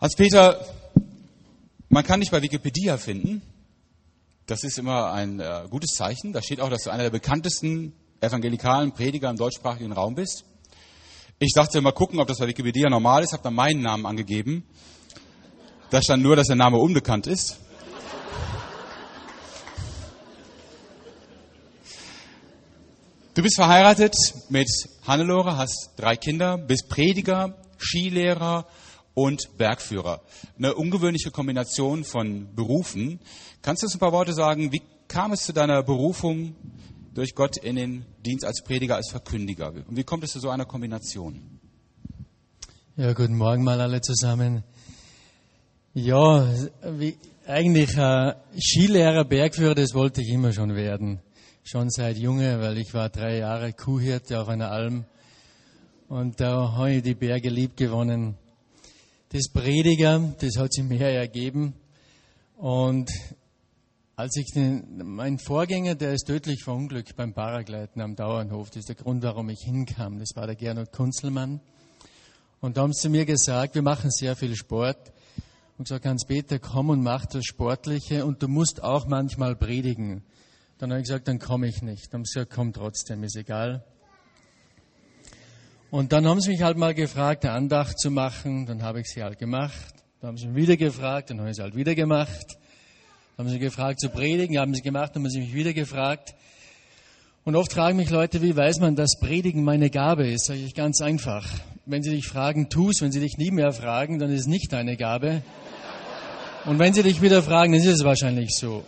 Hans-Peter, man kann dich bei Wikipedia finden. Das ist immer ein gutes Zeichen. Da steht auch, dass du einer der bekanntesten evangelikalen Prediger im deutschsprachigen Raum bist. Ich dachte, mal gucken, ob das bei Wikipedia normal ist. Habe dann meinen Namen angegeben. Da stand nur, dass der Name unbekannt ist. Du bist verheiratet mit Hannelore, hast 3 Kinder, bist Prediger, Skilehrer und Bergführer. Eine ungewöhnliche Kombination von Berufen. Kannst du uns ein paar Worte sagen, wie kam es zu deiner Berufung durch Gott in den Dienst als Prediger, als Verkündiger? Und wie kommt es zu so einer Kombination? Ja, guten Morgen mal alle zusammen. Ja, eigentlich Skilehrer, Bergführer, das wollte ich immer schon werden. Schon seit Junge, weil ich war 3 Jahre Kuhhirte auf einer Alm und da habe ich die Berge lieb gewonnen. Das Prediger, das hat sich mehr ergeben und als ich mein Vorgänger, der ist tödlich verunglückt beim Paragleiten am Dauernhof, das ist der Grund, warum ich hinkam, das war der Gernot Kunzelmann. Und da haben sie mir gesagt, wir machen sehr viel Sport und gesagt, Hans-Peter, komm und mach das Sportliche und du musst auch manchmal predigen. Dann habe ich gesagt, dann komme ich nicht. Dann haben sie gesagt, komm trotzdem, ist egal. Und dann haben sie mich halt mal gefragt, eine Andacht zu machen. Dann habe ich sie halt gemacht. Dann haben sie mich wieder gefragt, dann habe ich sie halt wieder gemacht. Dann haben sie gefragt zu predigen, haben sie gemacht, dann haben sie mich wieder gefragt. Und oft fragen mich Leute, wie weiß man, dass Predigen meine Gabe ist? Sage ich ganz einfach. Wenn sie dich fragen, tu's. Wenn sie dich nie mehr fragen, dann ist es nicht deine Gabe. Und wenn sie dich wieder fragen, dann ist es wahrscheinlich so.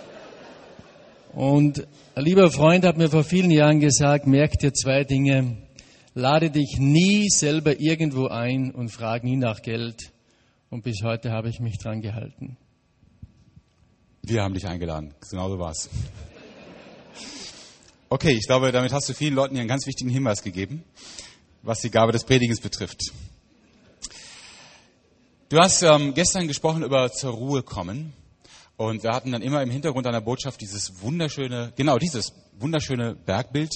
Und ein lieber Freund hat mir vor vielen Jahren gesagt, merk dir 2 Dinge. Lade dich nie selber irgendwo ein und frag nie nach Geld. Und bis heute habe ich mich dran gehalten. Wir haben dich eingeladen. Genau so war's. Okay, ich glaube, damit hast du vielen Leuten hier einen ganz wichtigen Hinweis gegeben, was die Gabe des Predigens betrifft. Du hast gestern gesprochen über zur Ruhe kommen. Und wir hatten dann immer im Hintergrund einer Botschaft dieses wunderschöne Bergbild.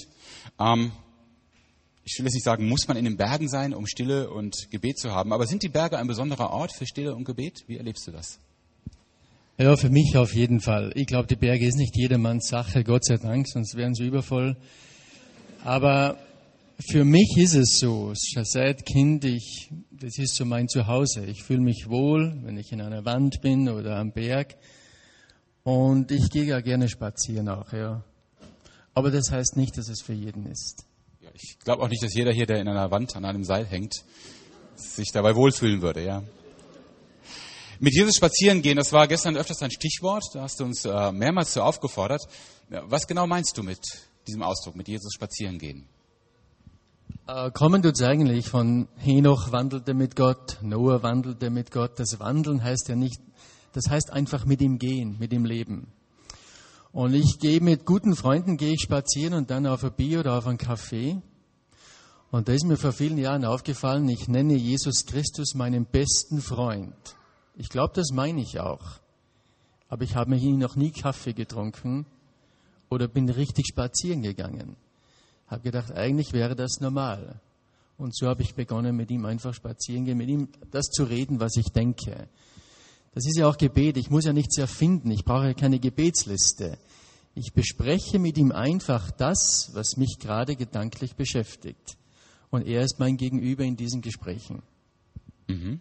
Ich will jetzt nicht sagen, muss man in den Bergen sein, um Stille und Gebet zu haben. Aber sind die Berge ein besonderer Ort für Stille und Gebet? Wie erlebst du das? Ja, für mich auf jeden Fall. Ich glaube, die Berge ist nicht jedermanns Sache, Gott sei Dank, sonst wären sie übervoll. Aber für mich ist es so, schon seit Kind, das ist so mein Zuhause. Ich fühle mich wohl, wenn ich in einer Wand bin oder am Berg. Und ich gehe ja gerne spazieren auch, ja. Aber das heißt nicht, dass es für jeden ist. Ja, ich glaube auch nicht, dass jeder hier, der in einer Wand an einem Seil hängt, sich dabei wohlfühlen würde, ja. Mit Jesus spazieren gehen, das war gestern öfters ein Stichwort, da hast du uns mehrmals so aufgefordert. Was genau meinst du mit diesem Ausdruck, mit Jesus spazieren gehen? Kommen tut's eigentlich von Henoch wandelte mit Gott, Noah wandelte mit Gott. Das Wandeln heißt ja nicht, das heißt einfach mit ihm gehen, mit ihm leben. Und ich gehe mit guten Freunden, gehe ich spazieren und dann auf ein Bier oder auf einen Café. Und da ist mir vor vielen Jahren aufgefallen, ich nenne Jesus Christus meinen besten Freund. Ich glaube, das meine ich auch. Aber ich habe mit ihm noch nie Kaffee getrunken oder bin richtig spazieren gegangen. Habe gedacht, eigentlich wäre das normal. Und so habe ich begonnen, mit ihm einfach spazieren gehen, mit ihm das zu reden, was ich denke. Das ist ja auch Gebet. Ich muss ja nichts erfinden. Ich brauche ja keine Gebetsliste. Ich bespreche mit ihm einfach das, was mich gerade gedanklich beschäftigt. Und er ist mein Gegenüber in diesen Gesprächen. Mhm.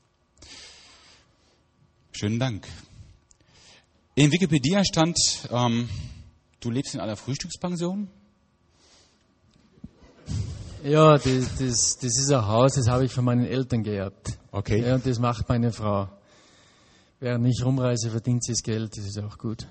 Schönen Dank. In Wikipedia stand, du lebst in einer Frühstückspension? Ja, das ist ein Haus, das habe ich von meinen Eltern geerbt. Okay. Ja, und das macht meine Frau. Während ich rumreise, verdient sie das Geld, das ist auch gut.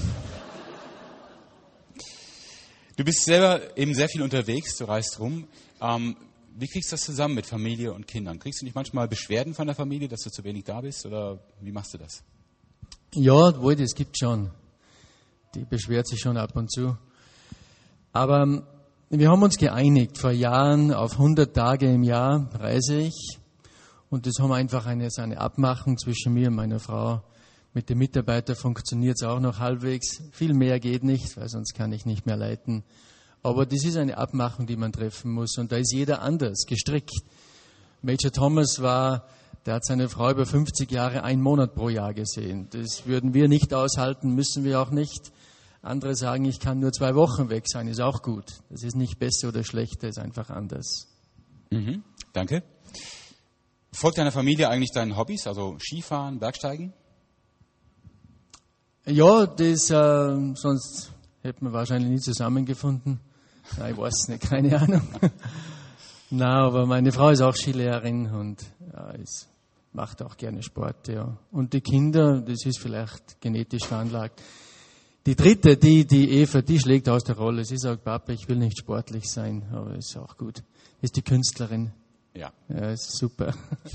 Du bist selber eben sehr viel unterwegs, du reist rum. Wie kriegst du das zusammen mit Familie und Kindern? Kriegst du nicht manchmal Beschwerden von der Familie, dass du zu wenig da bist? Oder wie machst du das? Ja, wohl, das gibt schon. Die beschwert sich schon ab und zu. Aber wir haben uns geeinigt, vor Jahren auf 100 Tage im Jahr reise ich. Und das haben wir einfach eine Abmachung zwischen mir und meiner Frau. Mit dem Mitarbeiter funktioniert es auch noch halbwegs. Viel mehr geht nicht, weil sonst kann ich nicht mehr leiten. Aber das ist eine Abmachung, die man treffen muss. Und da ist jeder anders gestrickt. Major Thomas war Der hat seine Frau über 50 Jahre 1 Monat pro Jahr gesehen. Das würden wir nicht aushalten, müssen wir auch nicht. Andere sagen, ich kann nur 2 Wochen weg sein, ist auch gut. Das ist nicht besser oder schlechter, ist einfach anders. Mhm, danke. Folgt deine Familie eigentlich deinen Hobbys, also Skifahren, Bergsteigen? Ja, das, sonst hätten wir wahrscheinlich nie zusammengefunden. Ja, ich weiß nicht, keine Ahnung. Na, aber meine Frau ist auch Skilehrerin und ja, macht auch gerne Sport, ja. Und die Kinder, das ist vielleicht genetisch veranlagt. Die dritte, die Eva, die schlägt aus der Rolle. Sie sagt, Papa, ich will nicht sportlich sein, aber ist auch gut. Ist die Künstlerin. Ja. Ja, ist super.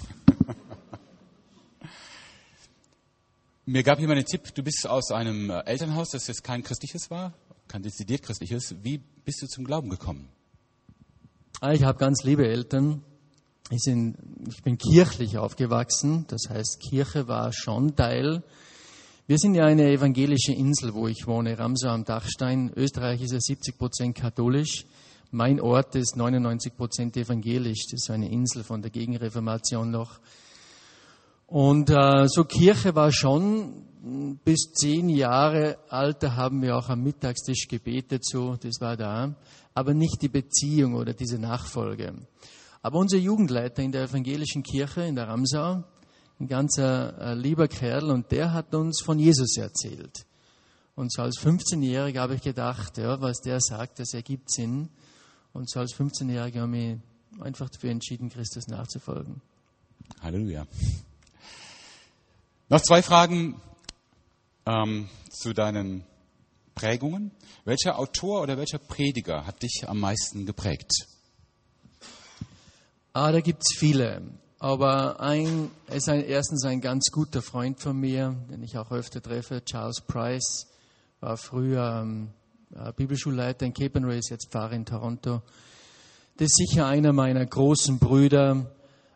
Mir gab jemand einen Tipp, du bist aus einem Elternhaus, das jetzt kein christliches war, kein dezidiert christliches. Wie bist du zum Glauben gekommen? Ich habe ganz liebe Eltern. Ich bin kirchlich aufgewachsen, das heißt, Kirche war schon Teil. Wir sind ja eine evangelische Insel, wo ich wohne, Ramsau am Dachstein. Österreich ist ja 70% katholisch. Mein Ort ist 99% evangelisch. Das ist eine Insel von der Gegenreformation noch. Und so Kirche war schon, bis 10 Jahre Alter haben wir auch am Mittagstisch gebetet, so, das war da. Aber nicht die Beziehung oder diese Nachfolge. Aber unser Jugendleiter in der evangelischen Kirche in der Ramsau, ein ganzer lieber Kerl, und der hat uns von Jesus erzählt. Und so als 15-Jähriger habe ich gedacht, ja, was der sagt, das ergibt Sinn. Und so als 15-Jähriger habe ich mich einfach dafür entschieden, Christus nachzufolgen. Halleluja. Noch 2 Fragen zu deinen Prägungen. Welcher Autor oder welcher Prediger hat dich am meisten geprägt? Da gibt's viele. Aber ist erstens ein ganz guter Freund von mir, den ich auch öfter treffe, Charles Price, war früher Bibelschulleiter in Cape and Race, jetzt Pfarrer in Toronto. Das ist sicher einer meiner großen Brüder.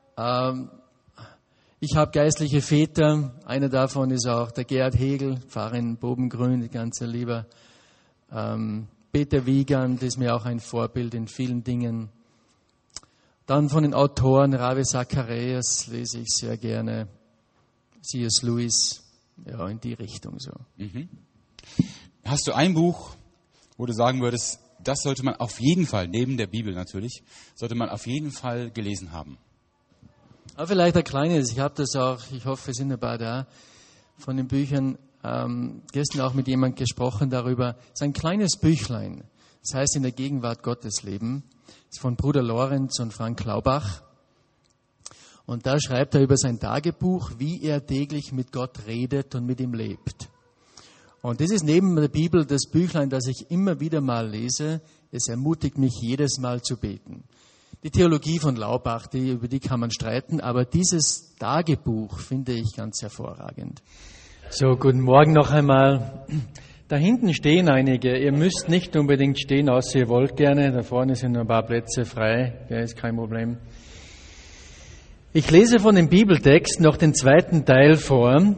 Ich habe geistliche Väter, einer davon ist auch der Gerhard Hegel, Pfarrer in Bobengrün, ganz lieber. Peter Wiegand ist mir auch ein Vorbild in vielen Dingen. Dann von den Autoren, Ravi Zacharias lese ich sehr gerne, C.S. Lewis, ja, in die Richtung so. Mhm. Hast du ein Buch, wo du sagen würdest, das sollte man auf jeden Fall, neben der Bibel natürlich, sollte man auf jeden Fall gelesen haben? Aber vielleicht ein kleines, ich habe das auch, ich hoffe, es sind ein paar da, von den Büchern, gestern auch mit jemandem gesprochen darüber, es ist ein kleines Büchlein, das heißt in der Gegenwart Gottes leben. Das ist von Bruder Lorenz und Frank Laubach. Und da schreibt er über sein Tagebuch, wie er täglich mit Gott redet und mit ihm lebt. Und das ist neben der Bibel das Büchlein, das ich immer wieder mal lese. Es ermutigt mich jedes Mal zu beten. Die Theologie von Laubach, über die kann man streiten, aber dieses Tagebuch finde ich ganz hervorragend. So, guten Morgen noch einmal. Da hinten stehen einige. Ihr müsst nicht unbedingt stehen, außer ihr wollt gerne. Da vorne sind ein paar Plätze frei. Der ist kein Problem. Ich lese von dem Bibeltext noch den 2. Teil vor.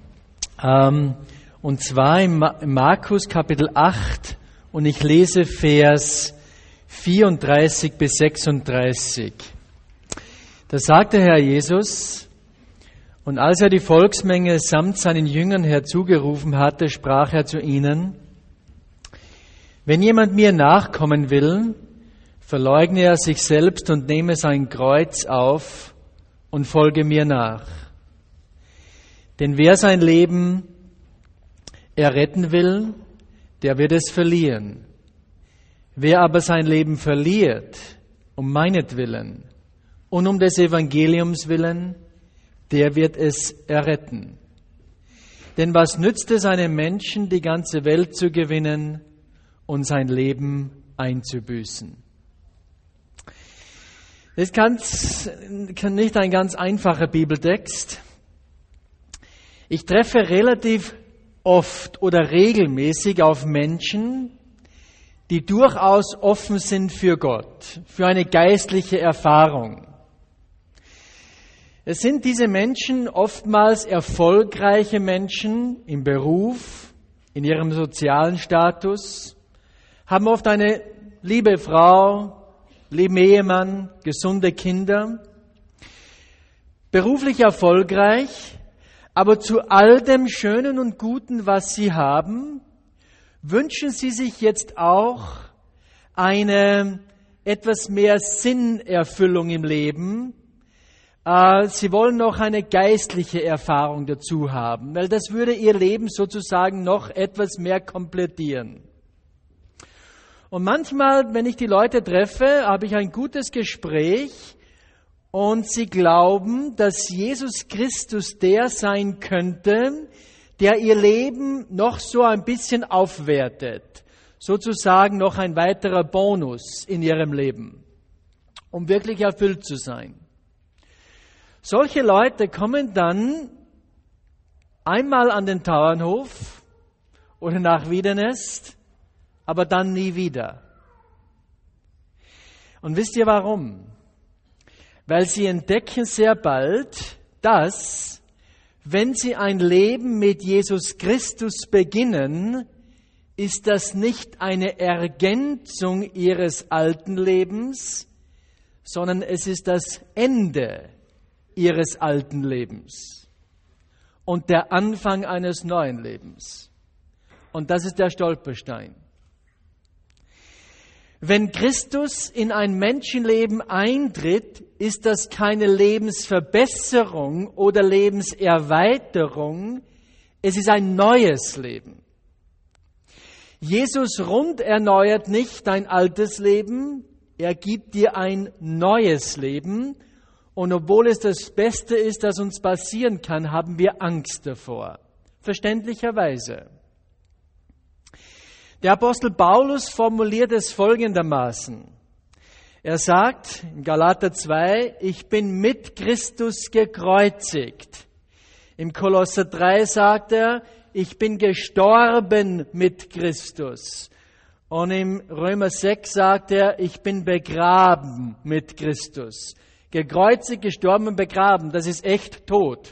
Und zwar im Markus Kapitel 8. Und ich lese Vers 34 bis 36. Da sagt der Herr Jesus: Und als er die Volksmenge samt seinen Jüngern herzugerufen hatte, sprach er zu ihnen: Wenn jemand mir nachkommen will, verleugne er sich selbst und nehme sein Kreuz auf und folge mir nach. Denn wer sein Leben erretten will, der wird es verlieren. Wer aber sein Leben verliert, um meinetwillen und um des Evangeliums willen, der wird es erretten. Denn was nützt es einem Menschen, die ganze Welt zu gewinnen und sein Leben einzubüßen? Das kann nicht ein ganz einfacher Bibeltext. Ich treffe relativ oft oder regelmäßig auf Menschen, die durchaus offen sind für Gott, für eine geistliche Erfahrung. Es sind diese Menschen oftmals erfolgreiche Menschen im Beruf, in ihrem sozialen Status, haben oft eine liebe Frau, lieben Ehemann, gesunde Kinder. beruflich erfolgreich, aber zu all dem Schönen und Guten, was Sie haben, wünschen Sie sich jetzt auch eine etwas mehr Sinnerfüllung im Leben. Sie wollen noch eine geistliche Erfahrung dazu haben, weil das würde Ihr Leben sozusagen noch etwas mehr komplettieren. Und manchmal, wenn ich die Leute treffe, habe ich ein gutes Gespräch und sie glauben, dass Jesus Christus der sein könnte, der ihr Leben noch so ein bisschen aufwertet. Sozusagen noch ein weiterer Bonus in ihrem Leben, um wirklich erfüllt zu sein. Solche Leute kommen dann einmal an den Tauernhof oder nach Wiedernest, aber dann nie wieder. Und wisst ihr warum? Weil sie entdecken sehr bald, dass, wenn sie ein Leben mit Jesus Christus beginnen, ist das nicht eine Ergänzung ihres alten Lebens, sondern es ist das Ende ihres alten Lebens und der Anfang eines neuen Lebens. Und das ist der Stolperstein. Wenn Christus in ein Menschenleben eintritt, ist das keine Lebensverbesserung oder Lebenserweiterung, es ist ein neues Leben. Jesus rund erneuert nicht dein altes Leben, er gibt dir ein neues Leben. Und obwohl es das Beste ist, das uns passieren kann, haben wir Angst davor. Verständlicherweise. Der Apostel Paulus formuliert es folgendermaßen. Er sagt in Galater 2, ich bin mit Christus gekreuzigt. Im Kolosser 3 sagt er, ich bin gestorben mit Christus. Und im Römer 6 sagt er, ich bin begraben mit Christus. Gekreuzigt, gestorben und begraben, das ist echt tot.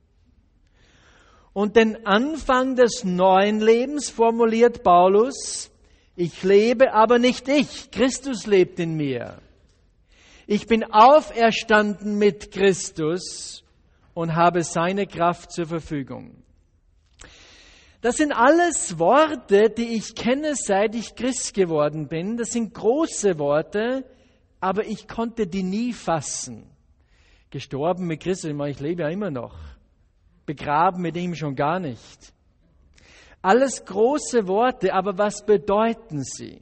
Und den Anfang des neuen Lebens formuliert Paulus, ich lebe, aber nicht ich, Christus lebt in mir. Ich bin auferstanden mit Christus und habe seine Kraft zur Verfügung. Das sind alles Worte, die ich kenne, seit ich Christ geworden bin. Das sind große Worte, aber ich konnte die nie fassen. Gestorben mit Christus, ich lebe ja immer noch. Begraben mit ihm schon gar nicht. Alles große Worte, aber was bedeuten sie?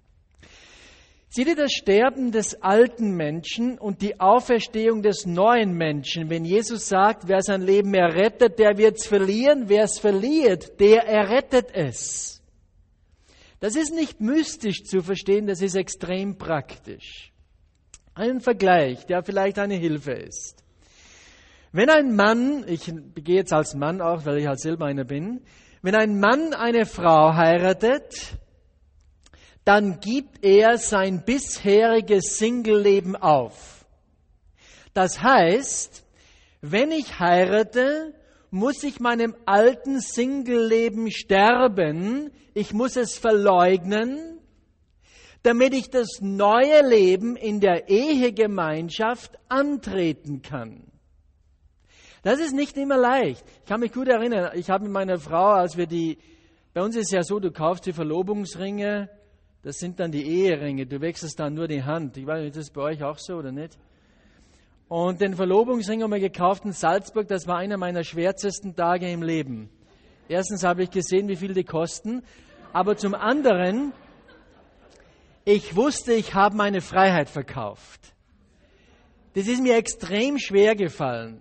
Seht ihr das Sterben des alten Menschen und die Auferstehung des neuen Menschen? Wenn Jesus sagt, wer sein Leben errettet, der wird es verlieren. Wer es verliert, der errettet es. Das ist nicht mystisch zu verstehen, das ist extrem praktisch. Ein Vergleich, der vielleicht eine Hilfe ist. Wenn ein Mann, ich gehe jetzt als Mann auch, weil ich halt selber einer bin, wenn ein Mann eine Frau heiratet, dann gibt er sein bisheriges Single-Leben auf. Das heißt, wenn ich heirate, muss ich meinem alten Single-Leben sterben, ich muss es verleugnen, damit ich das neue Leben in der Ehegemeinschaft antreten kann. Das ist nicht immer leicht. Ich kann mich gut erinnern, ich habe mit meiner Frau, bei uns ist es ja so, du kaufst die Verlobungsringe, das sind dann die Eheringe, du wechselst dann nur die Hand. Ich weiß nicht, ist das bei euch auch so oder nicht? Und den Verlobungsring haben wir gekauft in Salzburg, das war einer meiner schwärzesten Tage im Leben. Erstens habe ich gesehen, wie viel die kosten, aber zum anderen, ich wusste, ich habe meine Freiheit verkauft. Das ist mir extrem schwer gefallen.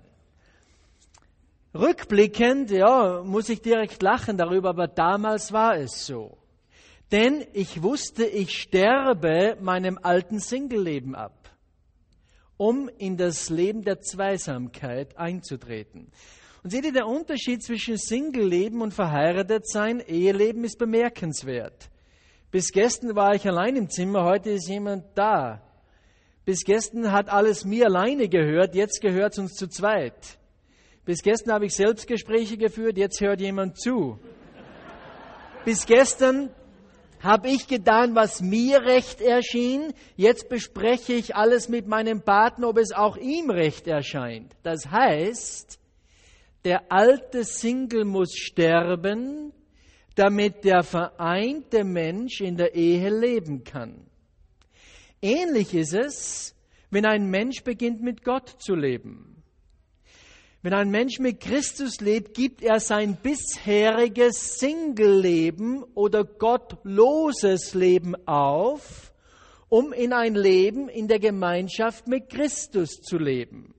Rückblickend, ja, muss ich direkt lachen darüber, aber damals war es so. Denn ich wusste, ich sterbe meinem alten Single-Leben ab, um in das Leben der Zweisamkeit einzutreten. Und seht ihr, der Unterschied zwischen Single-Leben und Verheiratetsein, Eheleben ist bemerkenswert. Bis gestern war ich allein im Zimmer, heute ist jemand da. Bis gestern hat alles mir alleine gehört, jetzt gehört es uns zu zweit. Bis gestern habe ich Selbstgespräche geführt, jetzt hört jemand zu. Bis gestern Habe ich getan, was mir recht erschien? Jetzt bespreche ich alles mit meinem Partner, ob es auch ihm recht erscheint. Das heißt, der alte Single muss sterben, damit der vereinte Mensch in der Ehe leben kann. Ähnlich ist es, wenn ein Mensch beginnt, mit Gott zu leben. Wenn ein Mensch mit Christus lebt, gibt er sein bisheriges Single-Leben oder gottloses Leben auf, um in ein Leben in der Gemeinschaft mit Christus zu leben.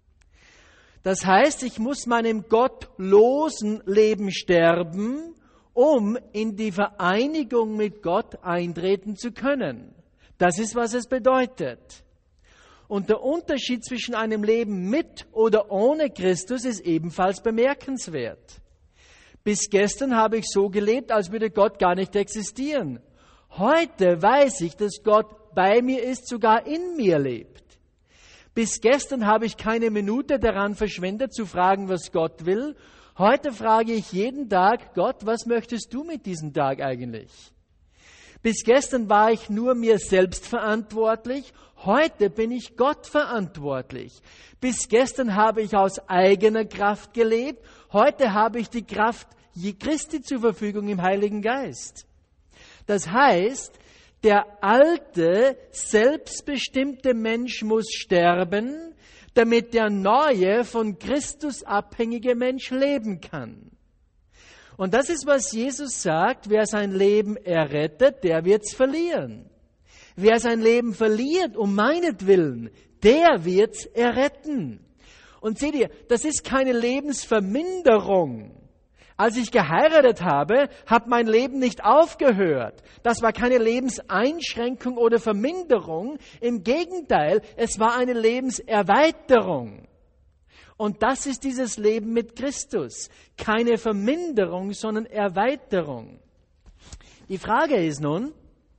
Das heißt, ich muss meinem gottlosen Leben sterben, um in die Vereinigung mit Gott eintreten zu können. Das ist, was es bedeutet. Und der Unterschied zwischen einem Leben mit oder ohne Christus ist ebenfalls bemerkenswert. Bis gestern habe ich so gelebt, als würde Gott gar nicht existieren. Heute weiß ich, dass Gott bei mir ist, sogar in mir lebt. Bis gestern habe ich keine Minute daran verschwendet, zu fragen, was Gott will. Heute frage ich jeden Tag, Gott, was möchtest du mit diesem Tag eigentlich? Bis gestern war ich nur mir selbst verantwortlich. Heute bin ich Gott verantwortlich. Bis gestern habe ich aus eigener Kraft gelebt. Heute habe ich die Kraft Christi zur Verfügung im Heiligen Geist. Das heißt, der alte, selbstbestimmte Mensch muss sterben, damit der neue, von Christus abhängige Mensch leben kann. Und das ist, was Jesus sagt, wer sein Leben errettet, der wird's verlieren. Wer sein Leben verliert, um meinetwillen, der wird's erretten. Und seht ihr, das ist keine Lebensverminderung. Als ich geheiratet habe, hat mein Leben nicht aufgehört. Das war keine Lebenseinschränkung oder Verminderung. Im Gegenteil, es war eine Lebenserweiterung. Und das ist dieses Leben mit Christus. Keine Verminderung, sondern Erweiterung. Die Frage ist nun,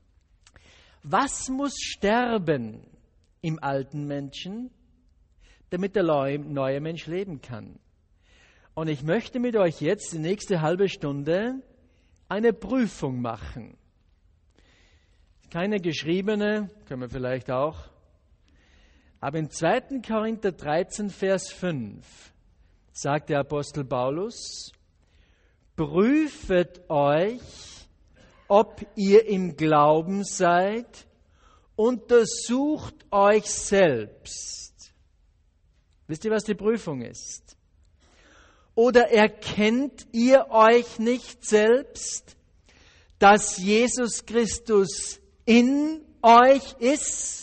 was muss sterben im alten Menschen, damit der neue Mensch leben kann? Und ich möchte mit euch jetzt die nächste halbe Stunde eine Prüfung machen. Keine geschriebene, können wir vielleicht auch. Aber in 2. Korinther 13, Vers 5 sagt der Apostel Paulus, prüfet euch, ob ihr im Glauben seid, untersucht euch selbst. Wisst ihr, was die Prüfung ist? Oder erkennt ihr euch nicht selbst, dass Jesus Christus in euch ist?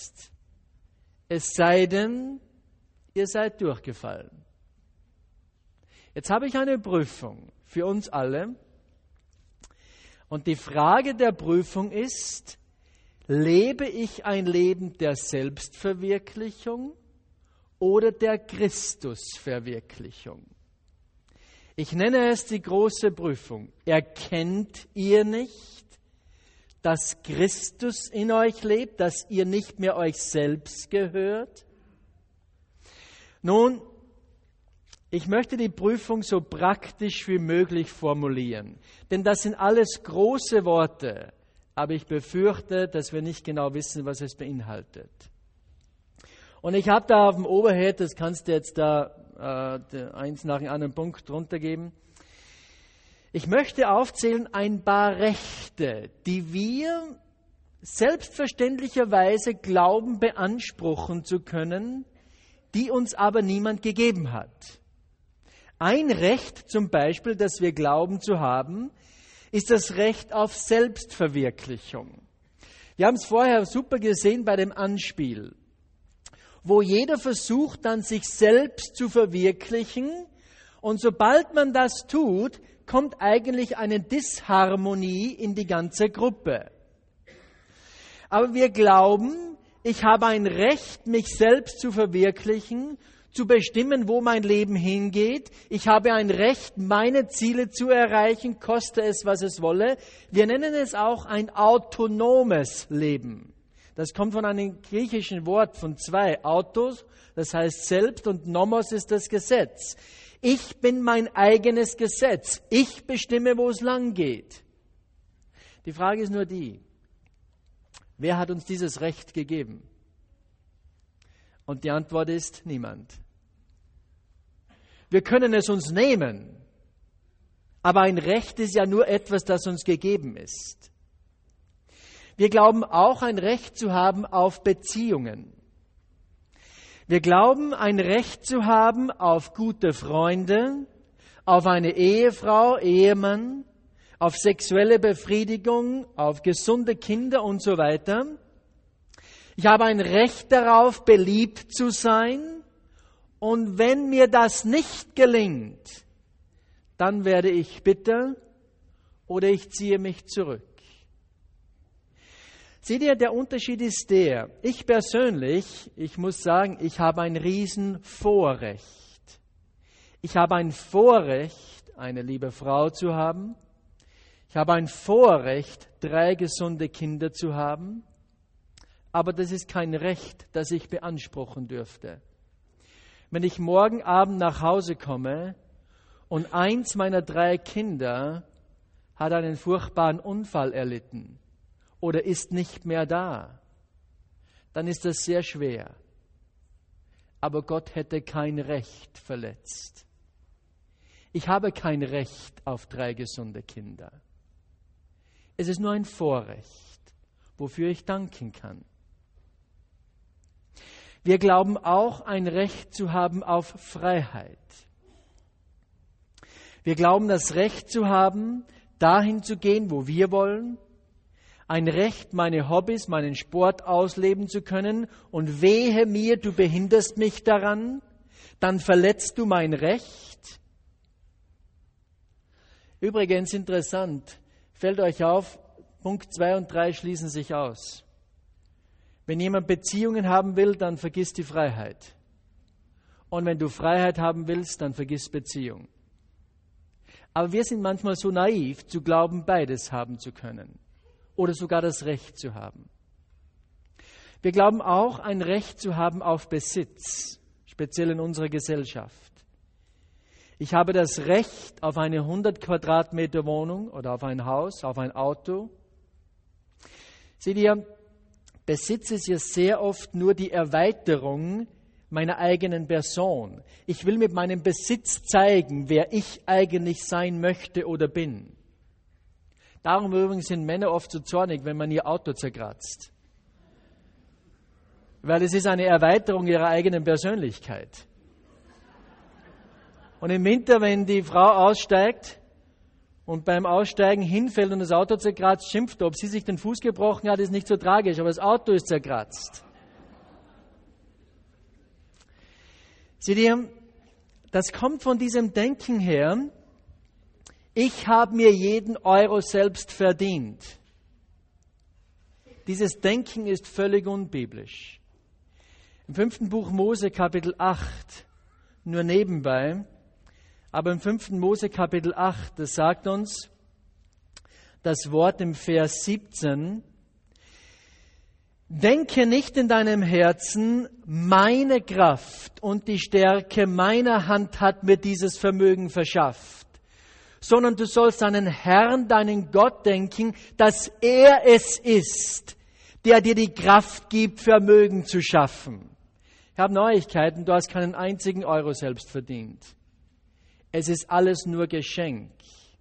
Es sei denn, ihr seid durchgefallen. Jetzt habe ich eine Prüfung für uns alle. Und die Frage der Prüfung ist, lebe ich ein Leben der Selbstverwirklichung oder der Christusverwirklichung? Ich nenne es die große Prüfung. Erkennt ihr nicht, dass Christus in euch lebt, dass ihr nicht mehr euch selbst gehört? Nun, ich möchte die Prüfung so praktisch wie möglich formulieren, denn das sind alles große Worte, aber ich befürchte, dass wir nicht genau wissen, was es beinhaltet. Und ich habe da auf dem Overhead, das kannst du jetzt da eins nach dem anderen Punkt drunter geben. Ich möchte aufzählen ein paar Rechte, die wir selbstverständlicherweise glauben beanspruchen zu können, die uns aber niemand gegeben hat. Ein Recht zum Beispiel, das wir glauben zu haben, ist das Recht auf Selbstverwirklichung. Wir haben es vorher super gesehen bei dem Anspiel, wo jeder versucht dann sich selbst zu verwirklichen und sobald man das tut, kommt eigentlich eine Disharmonie in die ganze Gruppe. Aber wir glauben, ich habe ein Recht, mich selbst zu verwirklichen, zu bestimmen, wo mein Leben hingeht. Ich habe ein Recht, meine Ziele zu erreichen, koste es, was es wolle. Wir nennen es auch ein autonomes Leben. Das kommt von einem griechischen Wort von zwei. Autos, das heißt selbst, und nomos ist das Gesetz. Ich bin mein eigenes Gesetz. Ich bestimme, wo es lang geht. Die Frage ist nur die, wer hat uns dieses Recht gegeben? Und die Antwort ist niemand. Wir können es uns nehmen, aber ein Recht ist ja nur etwas, das uns gegeben ist. Wir glauben auch, ein Recht zu haben auf Beziehungen. Wir glauben, ein Recht zu haben auf gute Freunde, auf eine Ehefrau, Ehemann, auf sexuelle Befriedigung, auf gesunde Kinder und so weiter. Ich habe ein Recht darauf, beliebt zu sein. Und wenn mir das nicht gelingt, dann werde ich bitter oder ich ziehe mich zurück. Seht ihr, der Unterschied ist der, ich persönlich, ich muss sagen, ich habe ein Riesenvorrecht. Ich habe ein Vorrecht, eine liebe Frau zu haben. Ich habe ein Vorrecht, 3 gesunde Kinder zu haben. Aber das ist kein Recht, das ich beanspruchen dürfte. Wenn ich morgen Abend nach Hause komme und eins meiner 3 Kinder hat einen furchtbaren Unfall erlitten oder ist nicht mehr da, dann ist das sehr schwer. Aber Gott hätte kein Recht verletzt. Ich habe kein Recht auf 3 gesunde Kinder. Es ist nur ein Vorrecht, wofür ich danken kann. Wir glauben auch, ein Recht zu haben auf Freiheit. Wir glauben, das Recht zu haben, dahin zu gehen, wo wir wollen. Ein Recht, meine Hobbys, meinen Sport ausleben zu können. Und wehe mir, du behinderst mich daran, dann verletzt du mein Recht. Übrigens interessant, fällt euch auf, Punkt 2 und 3 schließen sich aus. Wenn jemand Beziehungen haben will, dann vergiss die Freiheit. Und wenn du Freiheit haben willst, dann vergiss Beziehung. Aber wir sind manchmal so naiv, zu glauben, beides haben zu können. Oder sogar das Recht zu haben. Wir glauben auch, ein Recht zu haben auf Besitz, speziell in unserer Gesellschaft. Ich habe das Recht auf eine 100 Quadratmeter Wohnung oder auf ein Haus, auf ein Auto. Seht ihr, Besitz ist ja sehr oft nur die Erweiterung meiner eigenen Person. Ich will mit meinem Besitz zeigen, wer ich eigentlich sein möchte oder bin. Darum übrigens sind Männer oft so zornig, wenn man ihr Auto zerkratzt. Weil es ist eine Erweiterung ihrer eigenen Persönlichkeit. Und im Winter, wenn die Frau aussteigt und beim Aussteigen hinfällt und das Auto zerkratzt, schimpft, ob sie sich den Fuß gebrochen hat, ist nicht so tragisch, aber das Auto ist zerkratzt. Seht ihr, das kommt von diesem Denken her, ich habe mir jeden Euro selbst verdient. Dieses Denken ist völlig unbiblisch. Im 5. Buch Mose, Kapitel 8, nur nebenbei, aber im 5. Mose, Kapitel 8, das sagt uns das Wort im Vers 17, denke nicht in deinem Herzen, meine Kraft und die Stärke meiner Hand hat mir dieses Vermögen verschafft, sondern du sollst an den Herrn, deinen Gott denken, dass er es ist, der dir die Kraft gibt, Vermögen zu schaffen. Ich habe Neuigkeiten, du hast keinen einzigen Euro selbst verdient. Es ist alles nur Geschenk.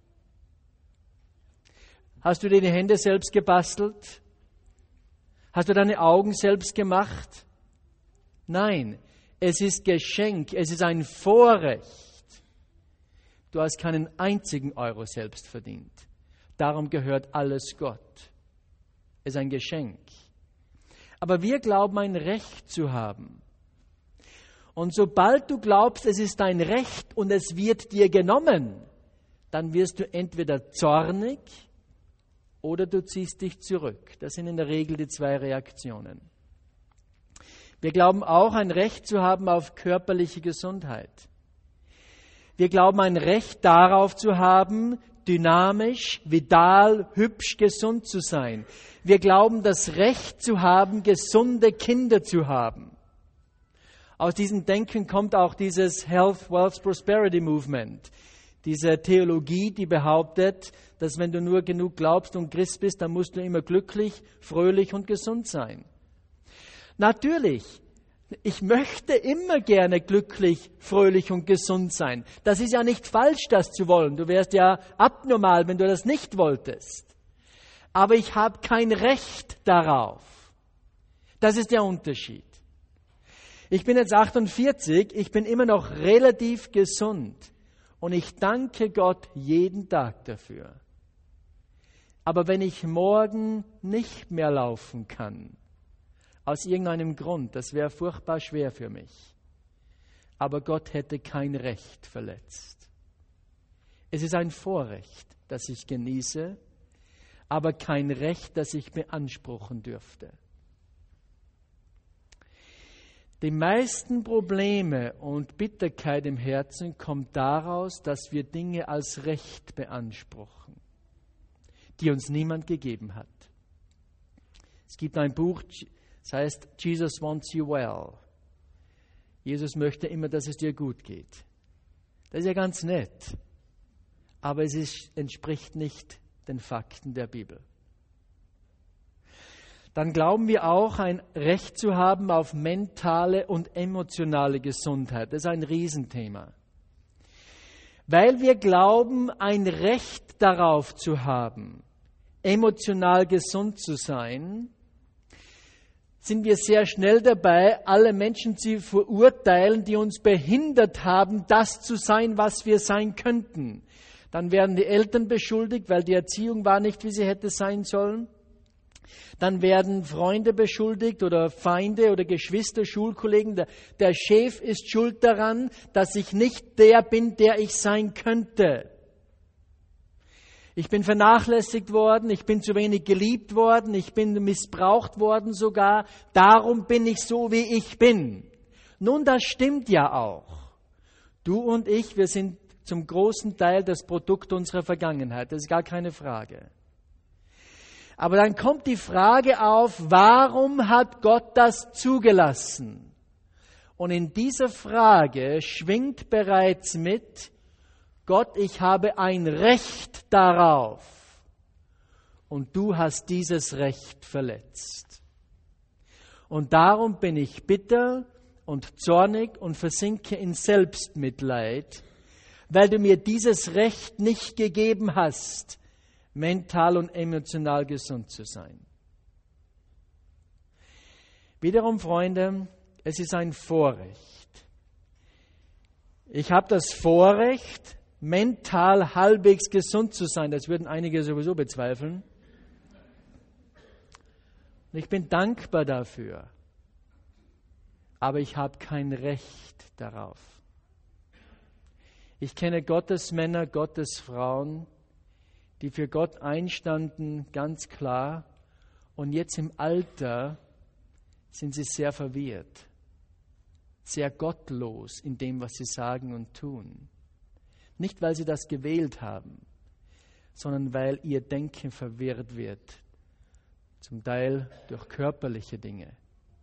Hast du dir die Hände selbst gebastelt? Hast du deine Augen selbst gemacht? Nein, es ist Geschenk, es ist ein Vorrecht. Du hast keinen einzigen Euro selbst verdient. Darum gehört alles Gott. Es ist ein Geschenk. Aber wir glauben, ein Recht zu haben. Und sobald du glaubst, es ist dein Recht und es wird dir genommen, dann wirst du entweder zornig oder du ziehst dich zurück. Das sind in der Regel die 2 Reaktionen. Wir glauben auch, ein Recht zu haben auf körperliche Gesundheit. Wir glauben, ein Recht darauf zu haben, dynamisch, vital, hübsch, gesund zu sein. Wir glauben, das Recht zu haben, gesunde Kinder zu haben. Aus diesem Denken kommt auch dieses Health, Wealth, Prosperity Movement. Diese Theologie, die behauptet, dass wenn du nur genug glaubst und Christ bist, dann musst du immer glücklich, fröhlich und gesund sein. Natürlich, ich möchte immer gerne glücklich, fröhlich und gesund sein. Das ist ja nicht falsch, das zu wollen. Du wärst ja abnormal, wenn du das nicht wolltest. Aber ich habe kein Recht darauf. Das ist der Unterschied. Ich bin jetzt 48, ich bin immer noch relativ gesund und ich danke Gott jeden Tag dafür. Aber wenn ich morgen nicht mehr laufen kann, aus irgendeinem Grund, das wäre furchtbar schwer für mich. Aber Gott hätte kein Recht verletzt. Es ist ein Vorrecht, das ich genieße, aber kein Recht, das ich beanspruchen dürfte. Die meisten Probleme und Bitterkeit im Herzen kommt daraus, dass wir Dinge als Recht beanspruchen, die uns niemand gegeben hat. Es gibt ein Buch, das heißt Jesus Wants You Well. Jesus möchte immer, dass es dir gut geht. Das ist ja ganz nett, aber entspricht nicht den Fakten der Bibel. Dann glauben wir auch, ein Recht zu haben auf mentale und emotionale Gesundheit. Das ist ein Riesenthema. Weil wir glauben, ein Recht darauf zu haben, emotional gesund zu sein, sind wir sehr schnell dabei, alle Menschen zu verurteilen, die uns behindert haben, das zu sein, was wir sein könnten. Dann werden die Eltern beschuldigt, weil die Erziehung war nicht, wie sie hätte sein sollen. Dann werden Freunde beschuldigt oder Feinde oder Geschwister, Schulkollegen. Der Chef ist schuld daran, dass ich nicht der bin, der ich sein könnte. Ich bin vernachlässigt worden, ich bin zu wenig geliebt worden, ich bin missbraucht worden sogar. Darum bin ich so, wie ich bin. Nun, das stimmt ja auch. Du und ich, wir sind zum großen Teil das Produkt unserer Vergangenheit. Das ist gar keine Frage. Aber dann kommt die Frage auf, warum hat Gott das zugelassen? Und in dieser Frage schwingt bereits mit, Gott, ich habe ein Recht darauf. Und du hast dieses Recht verletzt. Und darum bin ich bitter und zornig und versinke in Selbstmitleid, weil du mir dieses Recht nicht gegeben hast, mental und emotional gesund zu sein. Wiederum, Freunde, es ist ein Vorrecht. Ich habe das Vorrecht, mental halbwegs gesund zu sein. Das würden einige sowieso bezweifeln. Und ich bin dankbar dafür. Aber ich habe kein Recht darauf. Ich kenne Gottesmänner, Gottesfrauen, die für Gott einstanden, ganz klar. Und jetzt im Alter sind sie sehr verwirrt, sehr gottlos in dem, was sie sagen und tun. Nicht, weil sie das gewählt haben, sondern weil ihr Denken verwirrt wird, zum Teil durch körperliche Dinge.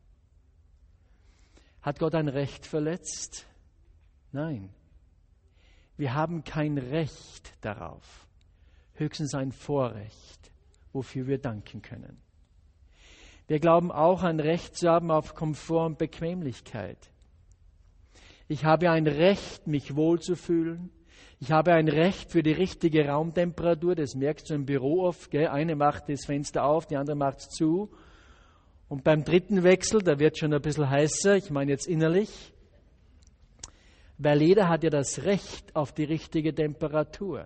Hat Gott ein Recht verletzt? Nein. Wir haben kein Recht darauf. Höchstens ein Vorrecht, wofür wir danken können. Wir glauben auch, ein Recht zu haben auf Komfort und Bequemlichkeit. Ich habe ein Recht, mich wohlzufühlen. Ich habe ein Recht für die richtige Raumtemperatur. Das merkst du im Büro oft. Gell? Eine macht das Fenster auf, die andere macht es zu. Und beim dritten Wechsel, da wird schon ein bisschen heißer, ich meine jetzt innerlich, weil jeder hat ja das Recht auf die richtige Temperatur.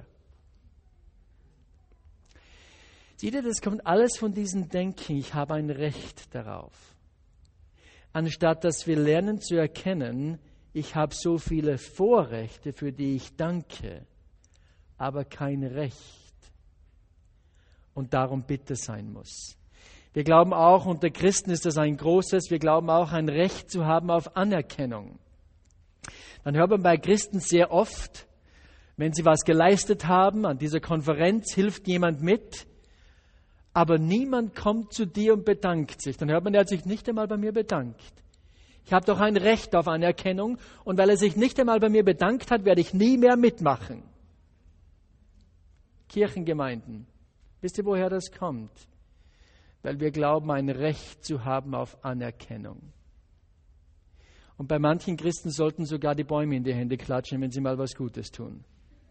Seht ihr, das kommt alles von diesem Denken, ich habe ein Recht darauf. Anstatt dass wir lernen zu erkennen, ich habe so viele Vorrechte, für die ich danke, aber kein Recht und darum bitte sein muss. Wir glauben auch, unter Christen ist das ein großes, wir glauben auch ein Recht zu haben auf Anerkennung. Dann hört man bei Christen sehr oft, wenn sie was geleistet haben, an dieser Konferenz hilft jemand mit, aber niemand kommt zu dir und bedankt sich. Dann hört man, er hat sich nicht einmal bei mir bedankt. Ich habe doch ein Recht auf Anerkennung und weil er sich nicht einmal bei mir bedankt hat, werde ich nie mehr mitmachen. Kirchengemeinden. Wisst ihr, woher das kommt? Weil wir glauben, ein Recht zu haben auf Anerkennung. Und bei manchen Christen sollten sogar die Bäume in die Hände klatschen, wenn sie mal was Gutes tun.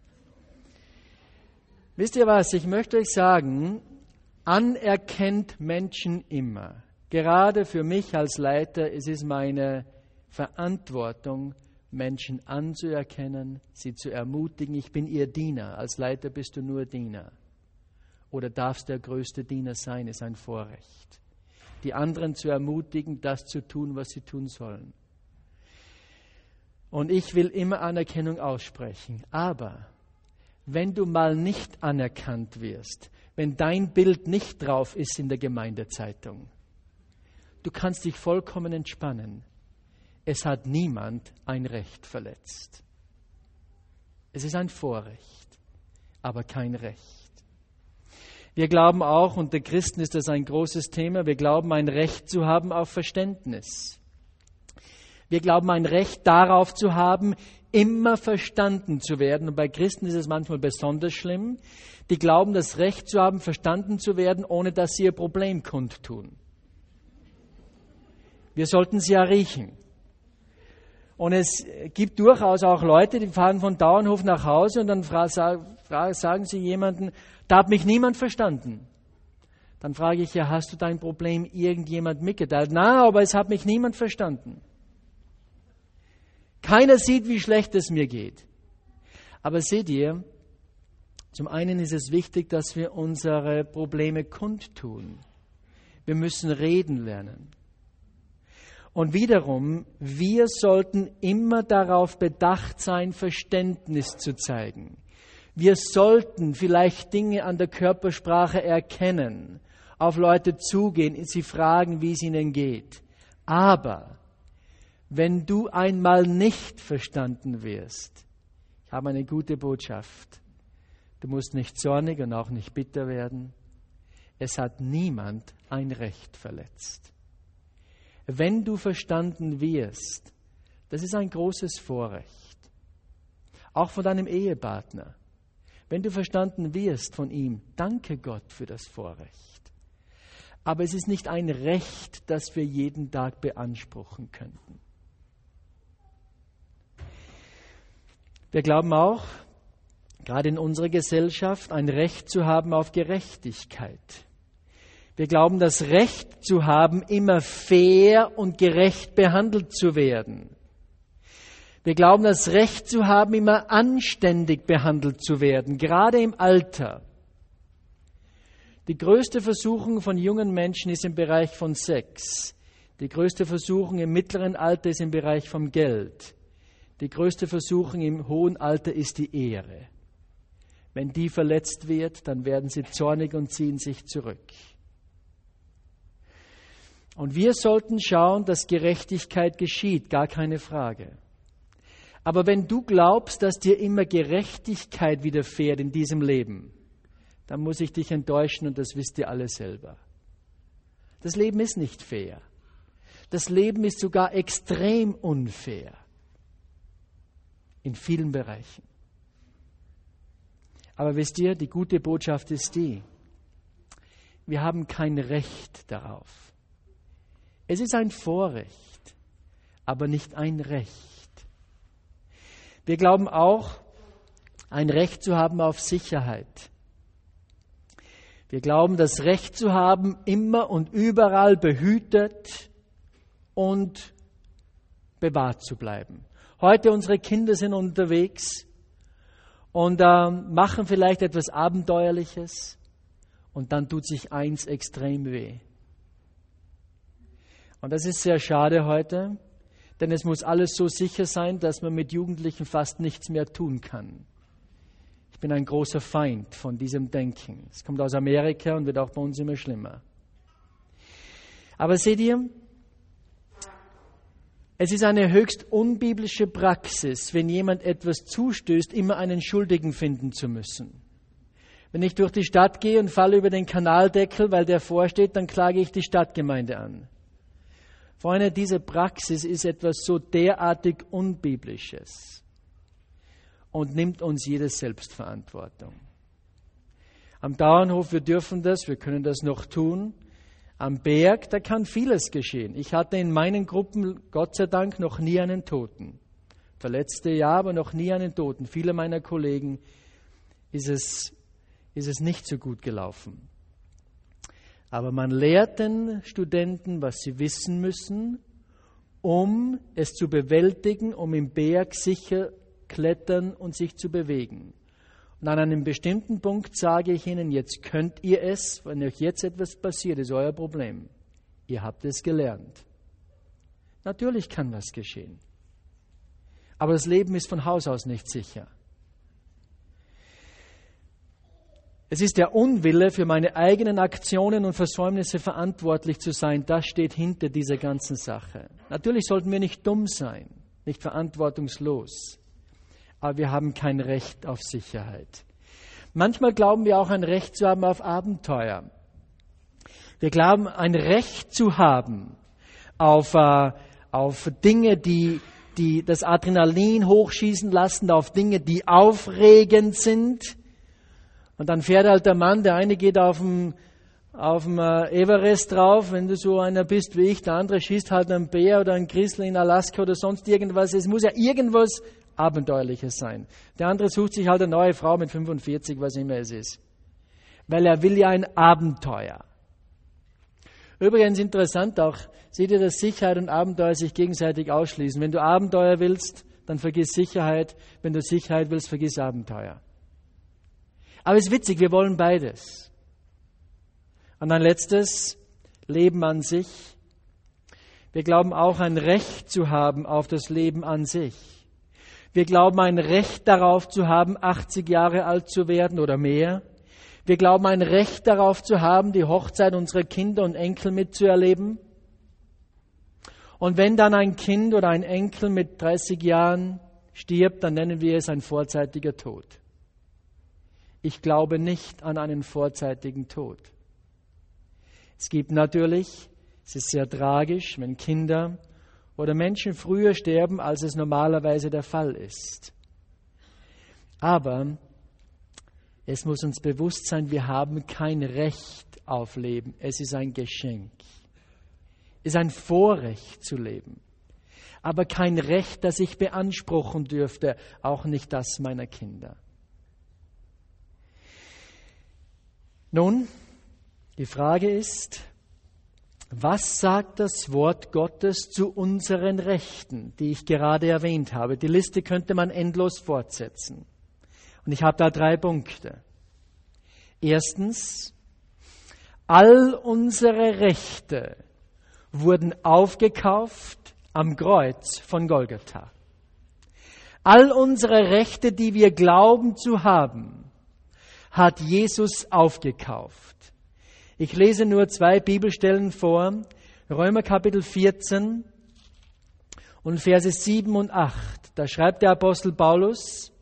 Wisst ihr was? Ich möchte euch sagen, anerkennt Menschen immer. Gerade für mich als Leiter ist es meine Verantwortung, Menschen anzuerkennen, sie zu ermutigen. Ich bin ihr Diener. Als Leiter bist du nur Diener. Oder darfst der größte Diener sein, ist ein Vorrecht. Die anderen zu ermutigen, das zu tun, was sie tun sollen. Und ich will immer Anerkennung aussprechen. Aber wenn du mal nicht anerkannt wirst, wenn dein Bild nicht drauf ist in der Gemeindezeitung, du kannst dich vollkommen entspannen. Es hat niemand ein Recht verletzt. Es ist ein Vorrecht, aber kein Recht. Wir glauben auch, unter Christen ist das ein großes Thema, wir glauben ein Recht zu haben auf Verständnis. Wir glauben ein Recht darauf zu haben, immer verstanden zu werden. Und bei Christen ist es manchmal besonders schlimm. Die glauben, das Recht zu haben, verstanden zu werden, ohne dass sie ihr Problem kundtun. Wir sollten sie ja riechen. Und es gibt durchaus auch Leute, die fahren von Dauernhof nach Hause und dann sagen sie jemanden, da hat mich niemand verstanden. Dann frage ich, ja, hast du dein Problem irgendjemand mitgeteilt? Na, aber es hat mich niemand verstanden. Keiner sieht, wie schlecht es mir geht. Aber seht ihr, zum einen ist es wichtig, dass wir unsere Probleme kundtun. Wir müssen reden lernen. Und wiederum, wir sollten immer darauf bedacht sein, Verständnis zu zeigen. Wir sollten vielleicht Dinge an der Körpersprache erkennen, auf Leute zugehen, sie fragen, wie es ihnen geht. Aber wenn du einmal nicht verstanden wirst, ich habe eine gute Botschaft. Du musst nicht zornig und auch nicht bitter werden. Es hat niemand ein Recht verletzt. Wenn du verstanden wirst, das ist ein großes Vorrecht. Auch von deinem Ehepartner. Wenn du verstanden wirst von ihm, danke Gott für das Vorrecht. Aber es ist nicht ein Recht, das wir jeden Tag beanspruchen könnten. Wir glauben auch, gerade in unserer Gesellschaft, ein Recht zu haben auf Gerechtigkeit. Wir glauben, das Recht zu haben, immer fair und gerecht behandelt zu werden. Wir glauben, das Recht zu haben, immer anständig behandelt zu werden, gerade im Alter. Die größte Versuchung von jungen Menschen ist im Bereich von Sex. Die größte Versuchung im mittleren Alter ist im Bereich vom Geld. Die größte Versuchung im hohen Alter ist die Ehre. Wenn die verletzt wird, dann werden sie zornig und ziehen sich zurück. Und wir sollten schauen, dass Gerechtigkeit geschieht, gar keine Frage. Aber wenn du glaubst, dass dir immer Gerechtigkeit widerfährt in diesem Leben, dann muss ich dich enttäuschen und das wisst ihr alle selber. Das Leben ist nicht fair. Das Leben ist sogar extrem unfair. In vielen Bereichen. Aber wisst ihr, die gute Botschaft ist die, wir haben kein Recht darauf. Es ist ein Vorrecht, aber nicht ein Recht. Wir glauben auch, ein Recht zu haben auf Sicherheit. Wir glauben, das Recht zu haben, immer und überall behütet und bewahrt zu bleiben. Heute unsere Kinder sind unterwegs und machen vielleicht etwas Abenteuerliches und dann tut sich eins extrem weh. Und das ist sehr schade heute, denn es muss alles so sicher sein, dass man mit Jugendlichen fast nichts mehr tun kann. Ich bin ein großer Feind von diesem Denken. Es kommt aus Amerika und wird auch bei uns immer schlimmer. Aber seht ihr, es ist eine höchst unbiblische Praxis, wenn jemand etwas zustößt, immer einen Schuldigen finden zu müssen. Wenn ich durch die Stadt gehe und falle über den Kanaldeckel, weil der vorsteht, dann klage ich die Stadtgemeinde an. Freunde, diese Praxis ist etwas so derartig Unbiblisches und nimmt uns jede Selbstverantwortung. Am Bauernhof, wir dürfen das, wir können das noch tun. Am Berg, da kann vieles geschehen. Ich hatte in meinen Gruppen, Gott sei Dank, noch nie einen Toten. Verletzte ja, aber noch nie einen Toten. Viele meiner Kollegen ist es nicht so gut gelaufen. Aber man lehrt den Studenten, was sie wissen müssen, um es zu bewältigen, um im Berg sicher klettern und sich zu bewegen. Und an einem bestimmten Punkt sage ich ihnen, jetzt könnt ihr es, wenn euch jetzt etwas passiert, ist euer Problem. Ihr habt es gelernt. Natürlich kann was geschehen. Aber das Leben ist von Haus aus nicht sicher. Es ist der Unwille, für meine eigenen Aktionen und Versäumnisse verantwortlich zu sein, das steht hinter dieser ganzen Sache. Natürlich sollten wir nicht dumm sein, nicht verantwortungslos, aber wir haben kein Recht auf Sicherheit. Manchmal glauben wir auch ein Recht zu haben auf Abenteuer. Wir glauben ein Recht zu haben auf Dinge, die das Adrenalin hochschießen lassen, auf Dinge, die aufregend sind. Und dann fährt halt der Mann, der eine geht auf dem Everest drauf, wenn du so einer bist wie ich, der andere schießt halt einen Bär oder einen Grizzly in Alaska oder sonst irgendwas. Es muss ja irgendwas Abenteuerliches sein. Der andere sucht sich halt eine neue Frau mit 45, was immer es ist. Weil er will ja ein Abenteuer. Übrigens interessant auch, seht ihr, dass Sicherheit und Abenteuer sich gegenseitig ausschließen. Wenn du Abenteuer willst, dann vergiss Sicherheit. Wenn du Sicherheit willst, vergiss Abenteuer. Aber es ist witzig, wir wollen beides. Und ein letztes, Leben an sich. Wir glauben auch ein Recht zu haben auf das Leben an sich. Wir glauben ein Recht darauf zu haben, 80 Jahre alt zu werden oder mehr. Wir glauben ein Recht darauf zu haben, die Hochzeit unserer Kinder und Enkel mitzuerleben. Und wenn dann ein Kind oder ein Enkel mit 30 Jahren stirbt, dann nennen wir es ein vorzeitiger Tod. Ich glaube nicht an einen vorzeitigen Tod. Es gibt natürlich, es ist sehr tragisch, wenn Kinder oder Menschen früher sterben, als es normalerweise der Fall ist. Aber es muss uns bewusst sein, wir haben kein Recht auf Leben. Es ist ein Geschenk. Es ist ein Vorrecht zu leben. Aber kein Recht, das ich beanspruchen dürfte, auch nicht das meiner Kinder. Nun, die Frage ist, was sagt das Wort Gottes zu unseren Rechten, die ich gerade erwähnt habe? Die Liste könnte man endlos fortsetzen. Und ich habe da 3 Punkte. Erstens, all unsere Rechte wurden aufgekauft am Kreuz von Golgatha. All unsere Rechte, die wir glauben zu haben, hat Jesus aufgekauft. Ich lese nur 2 Bibelstellen vor. Römer Kapitel 14 und Verse 7 und 8. Da schreibt der Apostel Paulus,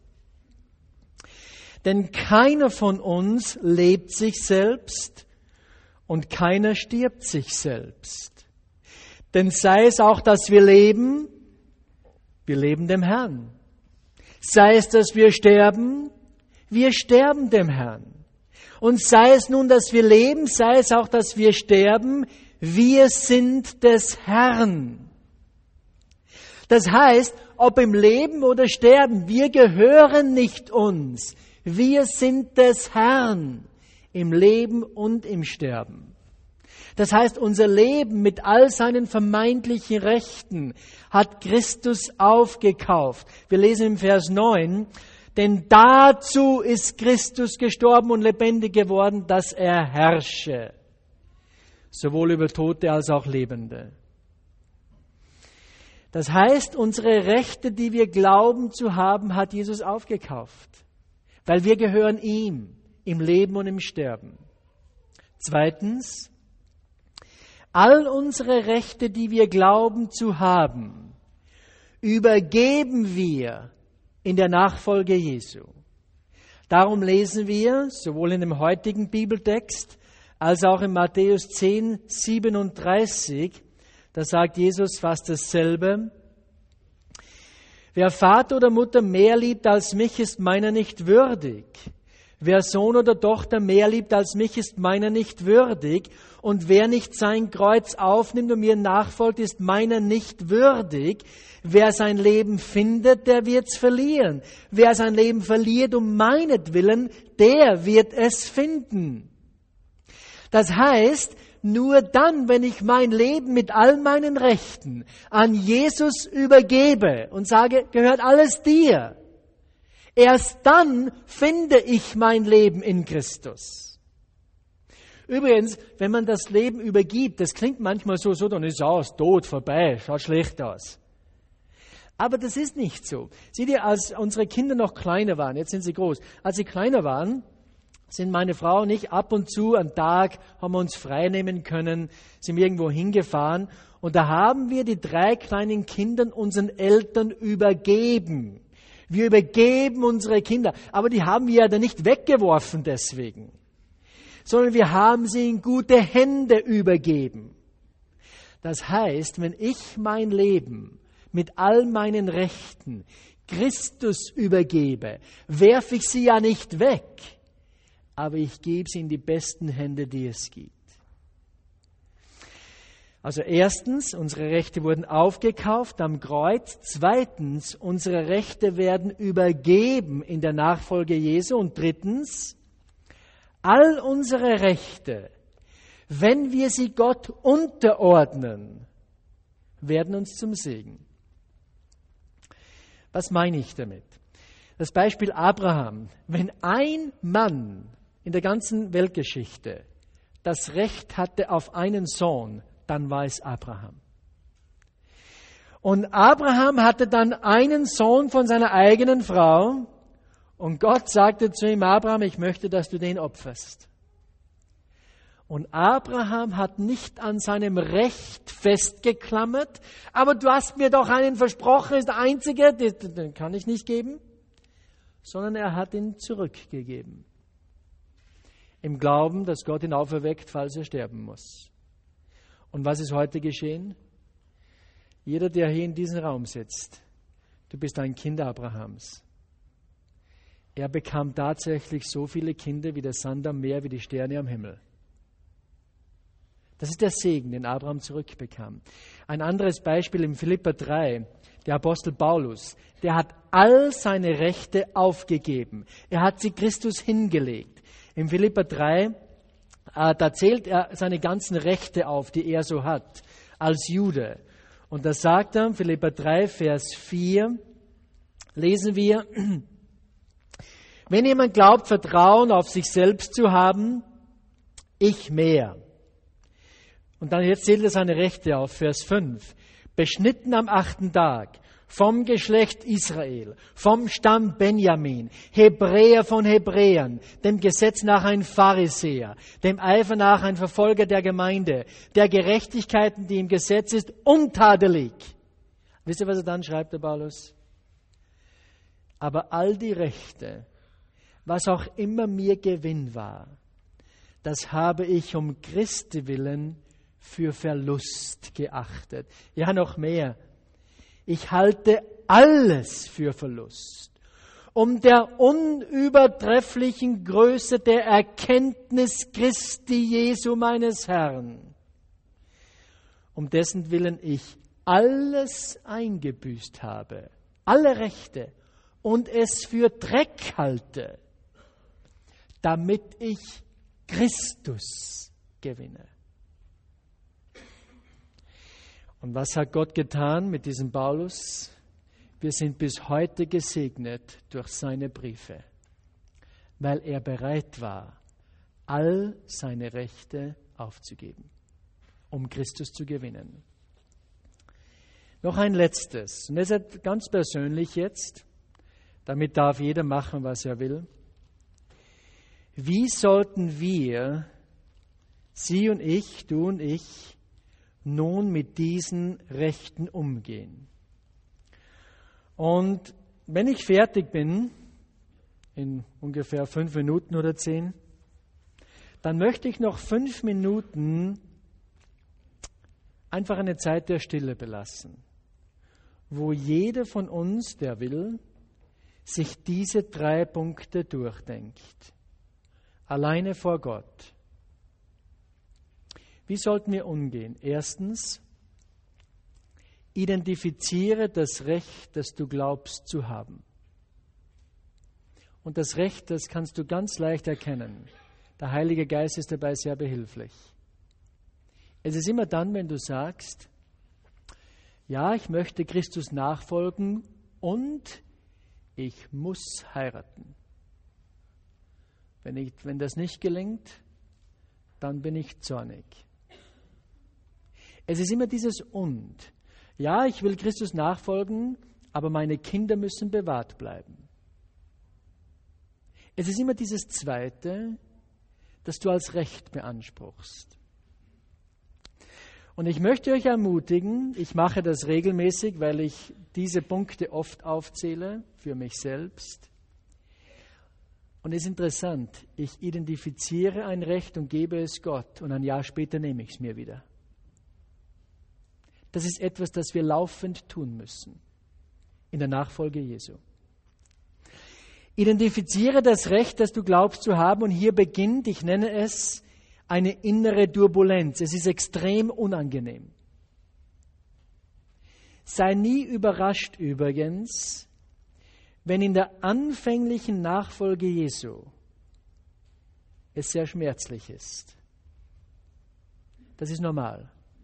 denn keiner von uns lebt sich selbst und keiner stirbt sich selbst. Denn sei es auch, dass wir leben dem Herrn. Sei es, dass wir sterben dem Herrn. Und sei es nun, dass wir leben, sei es auch, dass wir sterben, wir sind des Herrn. Das heißt, ob im Leben oder Sterben, wir gehören nicht uns. Wir sind des Herrn im Leben und im Sterben. Das heißt, unser Leben mit all seinen vermeintlichen Rechten hat Christus aufgekauft. Wir lesen im Vers 9, denn dazu ist Christus gestorben und lebendig geworden, dass er herrsche, sowohl über Tote als auch Lebende. Das heißt, unsere Rechte, die wir glauben zu haben, hat Jesus aufgekauft, weil wir gehören ihm im Leben und im Sterben. Zweitens, all unsere Rechte, die wir glauben zu haben, übergeben wir in der Nachfolge Jesu. Darum lesen wir, sowohl in dem heutigen Bibeltext, als auch in Matthäus 10, 37, da sagt Jesus fast dasselbe. Wer Vater oder Mutter mehr liebt als mich, ist meiner nicht würdig. Wer Sohn oder Tochter mehr liebt als mich, ist meiner nicht würdig. Und wer nicht sein Kreuz aufnimmt und mir nachfolgt, ist meiner nicht würdig. Wer sein Leben findet, der wird's verlieren. Wer sein Leben verliert um meinetwillen, der wird es finden. Das heißt, nur dann, wenn ich mein Leben mit all meinen Rechten an Jesus übergebe und sage, gehört alles dir, erst dann finde ich mein Leben in Christus. Übrigens, wenn man das Leben übergibt, das klingt manchmal so, dann ist es aus, tot, vorbei, schaut schlecht aus. Aber das ist nicht so. Seht ihr, als unsere Kinder noch kleiner waren, jetzt sind sie groß, als sie kleiner waren, sind meine Frau und ich ab und zu am Tag, haben wir uns frei nehmen können, sind wir irgendwo hingefahren und da haben wir die 3 kleinen Kinder unseren Eltern übergeben. Wir übergeben unsere Kinder, aber die haben wir ja dann nicht weggeworfen deswegen, sondern wir haben sie in gute Hände übergeben. Das heißt, wenn ich mein Leben mit all meinen Rechten Christus übergebe, werfe ich sie ja nicht weg, aber ich gebe sie in die besten Hände, die es gibt. Also erstens, unsere Rechte wurden aufgekauft am Kreuz. Zweitens, unsere Rechte werden übergeben in der Nachfolge Jesu. Und drittens, all unsere Rechte, wenn wir sie Gott unterordnen, werden uns zum Segen. Was meine ich damit? Das Beispiel Abraham. Wenn ein Mann in der ganzen Weltgeschichte das Recht hatte auf einen Sohn, dann war es Abraham. Und Abraham hatte dann einen Sohn von seiner eigenen Frau und Gott sagte zu ihm, Abraham, ich möchte, dass du den opferst. Und Abraham hat nicht an seinem Recht festgeklammert, aber du hast mir doch einen versprochen, ist der einzige, den kann ich nicht geben, sondern er hat ihn zurückgegeben. Im Glauben, dass Gott ihn auferweckt, falls er sterben muss. Und was ist heute geschehen? Jeder, der hier in diesem Raum sitzt, du bist ein Kind Abrahams. Er bekam tatsächlich so viele Kinder wie der Sand am Meer, wie die Sterne am Himmel. Das ist der Segen, den Abraham zurückbekam. Ein anderes Beispiel im Philipper 3, der Apostel Paulus, der hat all seine Rechte aufgegeben. Er hat sie Christus hingelegt. Im Philipper 3, da zählt er seine ganzen Rechte auf, die er so hat, als Jude. Und da sagt er, Philipper 3, Vers 4, lesen wir, wenn jemand glaubt, Vertrauen auf sich selbst zu haben, ich mehr. Und dann jetzt zählt er seine Rechte auf, Vers 5. Beschnitten am 8. Tag, vom Geschlecht Israel, vom Stamm Benjamin, Hebräer von Hebräern, dem Gesetz nach ein Pharisäer, dem Eifer nach ein Verfolger der Gemeinde, der Gerechtigkeiten, die im Gesetz ist, untadelig. Wisst ihr, was er dann schreibt, der Paulus? Aber all die Rechte, was auch immer mir Gewinn war, das habe ich um Christi willen für Verlust geachtet. Ja, noch mehr. Ich halte alles für Verlust, um der unübertrefflichen Größe der Erkenntnis Christi Jesu meines Herrn, um dessen Willen ich alles eingebüßt habe, alle Rechte, und es für Dreck halte, damit ich Christus gewinne. Und was hat Gott getan mit diesem Paulus? Wir sind bis heute gesegnet durch seine Briefe, weil er bereit war, all seine Rechte aufzugeben, um Christus zu gewinnen. Noch ein letztes, und das ist ganz persönlich jetzt, damit darf jeder machen, was er will. Wie sollten wir, Sie und ich, du und ich, nun mit diesen Rechten umgehen? Und wenn ich fertig bin, in ungefähr 5 Minuten oder 10, dann möchte ich noch 5 Minuten einfach eine Zeit der Stille belassen, wo jeder von uns, der will, sich diese 3 Punkte durchdenkt. alleine vor Gott. Wie sollten wir umgehen? Erstens, identifiziere das Recht, das du glaubst zu haben. Und das Recht, das kannst du ganz leicht erkennen. Der Heilige Geist ist dabei sehr behilflich. Es ist immer dann, wenn du sagst, ja, ich möchte Christus nachfolgen und ich muss heiraten. Wenn das nicht gelingt, dann bin ich zornig. Es ist immer dieses Und. Ja, ich will Christus nachfolgen, aber meine Kinder müssen bewahrt bleiben. Es ist immer dieses Zweite, das du als Recht beanspruchst. Und ich möchte euch ermutigen, ich mache das regelmäßig, weil ich diese Punkte oft aufzähle für mich selbst. Und es ist interessant, ich identifiziere ein Recht und gebe es Gott und ein Jahr später nehme ich es mir wieder. Das ist etwas, das wir laufend tun müssen in der Nachfolge Jesu. Identifiziere das Recht, das du glaubst zu haben, und hier beginnt, ich nenne es, eine innere Turbulenz. Es ist extrem unangenehm. Sei nie überrascht übrigens, wenn in der anfänglichen Nachfolge Jesu es sehr schmerzlich ist. Das ist normal.